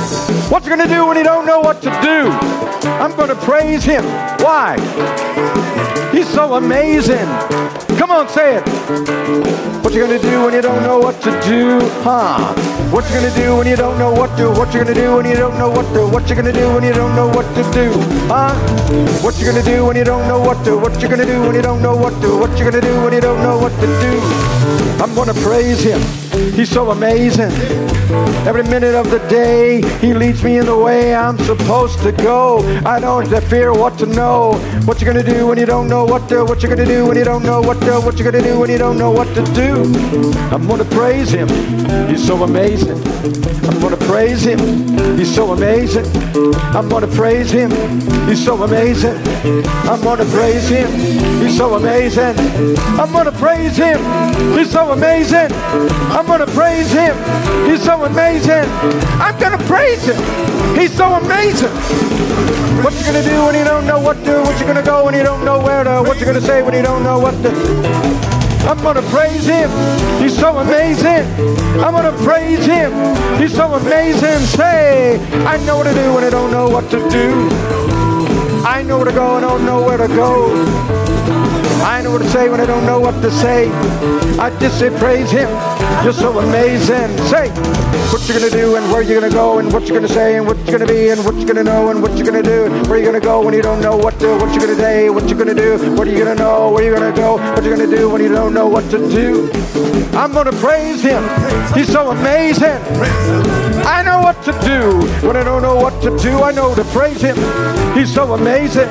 A: What you going to do when you don't know what to do? I'm going to praise him. Why? He's so amazing. Come on, say it. What you going to do when you don't know what to do? Huh? What you going to do when you don't know what to? What you going to do when you don't know what to? What you going to do when you don't know what to do? Huh? What you going to do when you don't know what to? What you going to do when you don't know what to? What you going to do when you don't know what to do? I'm going to praise him. He's so amazing. Every minute of the day, he leads me in the way I'm supposed to go. I don't fear what to know. What you gonna do when you don't know what to? What you gonna do when you don't know what to? What you gonna do when you don't know what to do? I'm gonna praise him. He's so amazing. I'm gonna praise him. He's so amazing. I'm gonna praise him. He's so amazing. I'm gonna praise him. He's so amazing. I'm gonna praise him. He's so amazing. I'm gonna praise him. He's so amazing. I'm gonna praise him. He's so amazing. What you gonna do when you don't know what to? What you gonna go when you don't know where to? What you gonna say when you don't know what to? I'm gonna praise him. He's so amazing. I'm gonna praise him. He's so amazing. Say, I know what to do when I don't know what to do. I know where to go and I don't know where to go. I know what to say when I don't know what to say. I just say praise him. You're so amazing. Say, what you gonna do and where you gonna go and what you gonna say and what you gonna be and what you gonna know and what you gonna do. Where you gonna go when you don't know what to? What you gonna say? What you gonna do? What are you gonna know? Where you gonna go? What you gonna do when you don't know what to do? I'm gonna praise him. He's so amazing. I know what to do when I don't know what to do. I know to praise him. He's so amazing.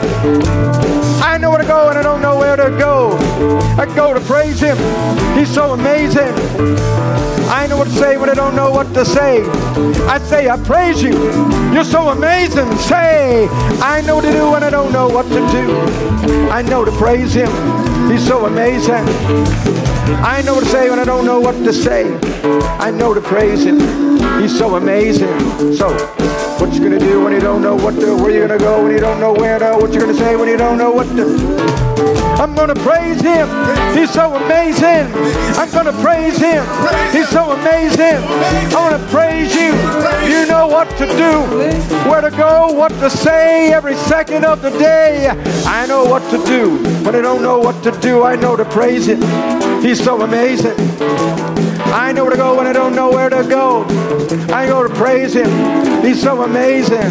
A: I know where to go and I don't know where to go. I go to praise him. He's so amazing. I know what to say when I don't know what to say. I say I praise you. You're so amazing. Say, I know what to do when I don't know what to do. I know to praise him. He's so amazing. I know what to say when I don't know what to say. I know to praise him. He's so amazing. So, what you gonna do when you don't know what to? Where you gonna go when you don't know where to? What you gonna say when you don't know what to? I'm gonna praise him. He's so amazing. I'm gonna praise him. He's so amazing. I wanna praise you. You know what to do, where to go, what to say every second of the day. I know what to do. When I don't know what to do, I know to praise him. He's so amazing. I know where to go when I don't know where to go. I go to praise him. He's so amazing.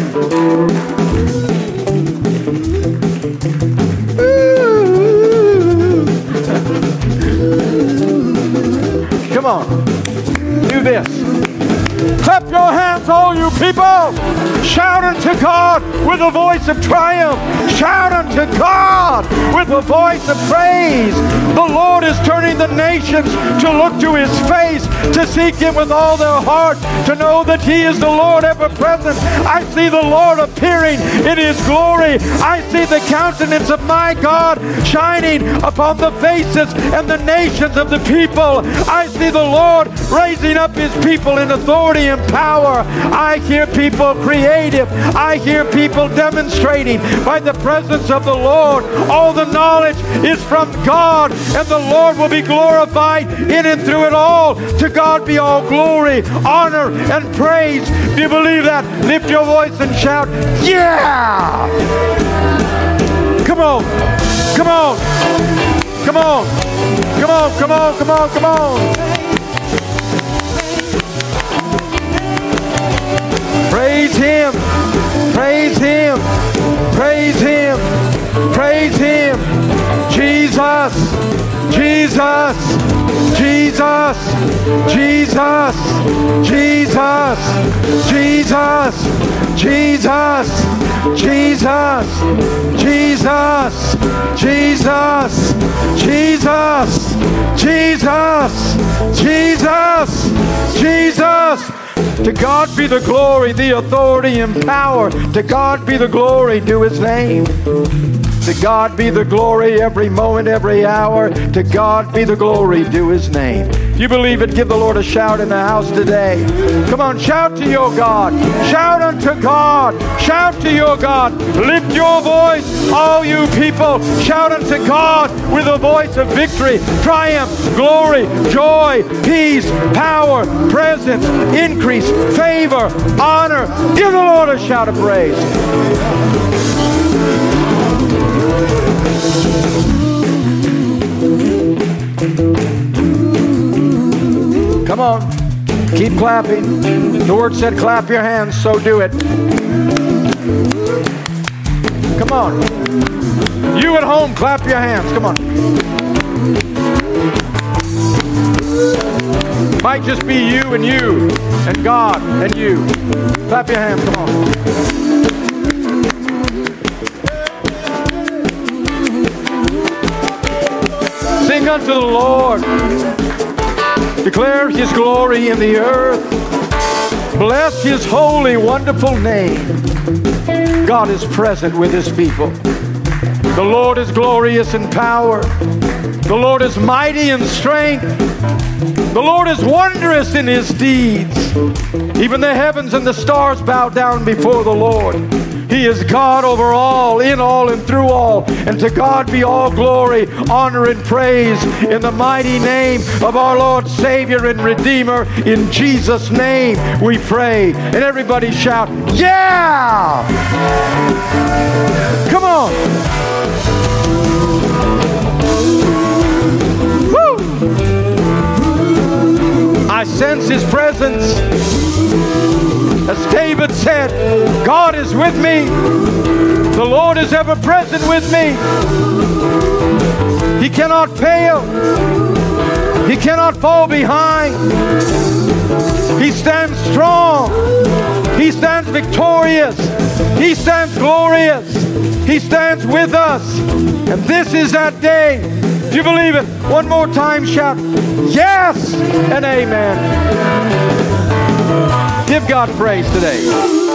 A: Come on, do this. Clap your hands, all you people. Shout unto God with a voice of triumph. Shout unto God with a voice of praise. The Lord is turning the nations to look to his face, to seek him with all their heart, to know that he is the Lord ever present. I see the Lord appearing in his glory. I see the countenance of my God shining upon the faces and the nations of the people. I see the Lord raising up his people in authority and power. I hear people creative. I hear people demonstrating by the presence of the Lord. All the knowledge is from God, and the Lord will be glorified in and through it all. To God be all glory, honor, and praise. Do you believe that? Lift your voice and shout, yeah! Come on, come on, come on, come on, come on, come on, come on. Praise him, praise him, praise him, praise him. Jesus, Jesus, Jesus, Jesus, Jesus, Jesus, Jesus, Jesus, Jesus, Jesus, Jesus, Jesus, Jesus. To God be the glory, the authority and power. To God be the glory, to his name. To God be the glory every moment, every hour. To God be the glory, to his name. You believe it? Give the Lord a shout in the house today. Come on, shout to your God. Shout unto God. Shout to your God. Lift your voice, all you people. Shout unto God with a voice of victory, triumph, glory, joy, peace, power, presence, increase, favor, honor. Give the Lord a shout of praise. Come on. Keep clapping. The Word said clap your hands, so do it. Come on. You at home, clap your hands. Come on. Might just be you and God and you. Clap your hands. Come on. Sing unto the Lord. Declare His glory in the earth. Bless His holy, wonderful name. God is present with His people. The Lord is glorious in power. The Lord is mighty in strength. The Lord is wondrous in His deeds. Even the heavens and the stars bow down before the Lord. He is God over all, in all, and through all. And to God be all glory, honor, and praise in the mighty name of our Lord, Savior, and Redeemer. In Jesus' name we pray. And everybody shout, yeah! Come on. Woo! I sense His presence. As David said, God is with me. The Lord is ever present with me. He cannot fail. He cannot fall behind. He stands strong. He stands victorious. He stands glorious. He stands with us. And this is that day. If you believe it, one more time shout, yes and amen. Give God praise today.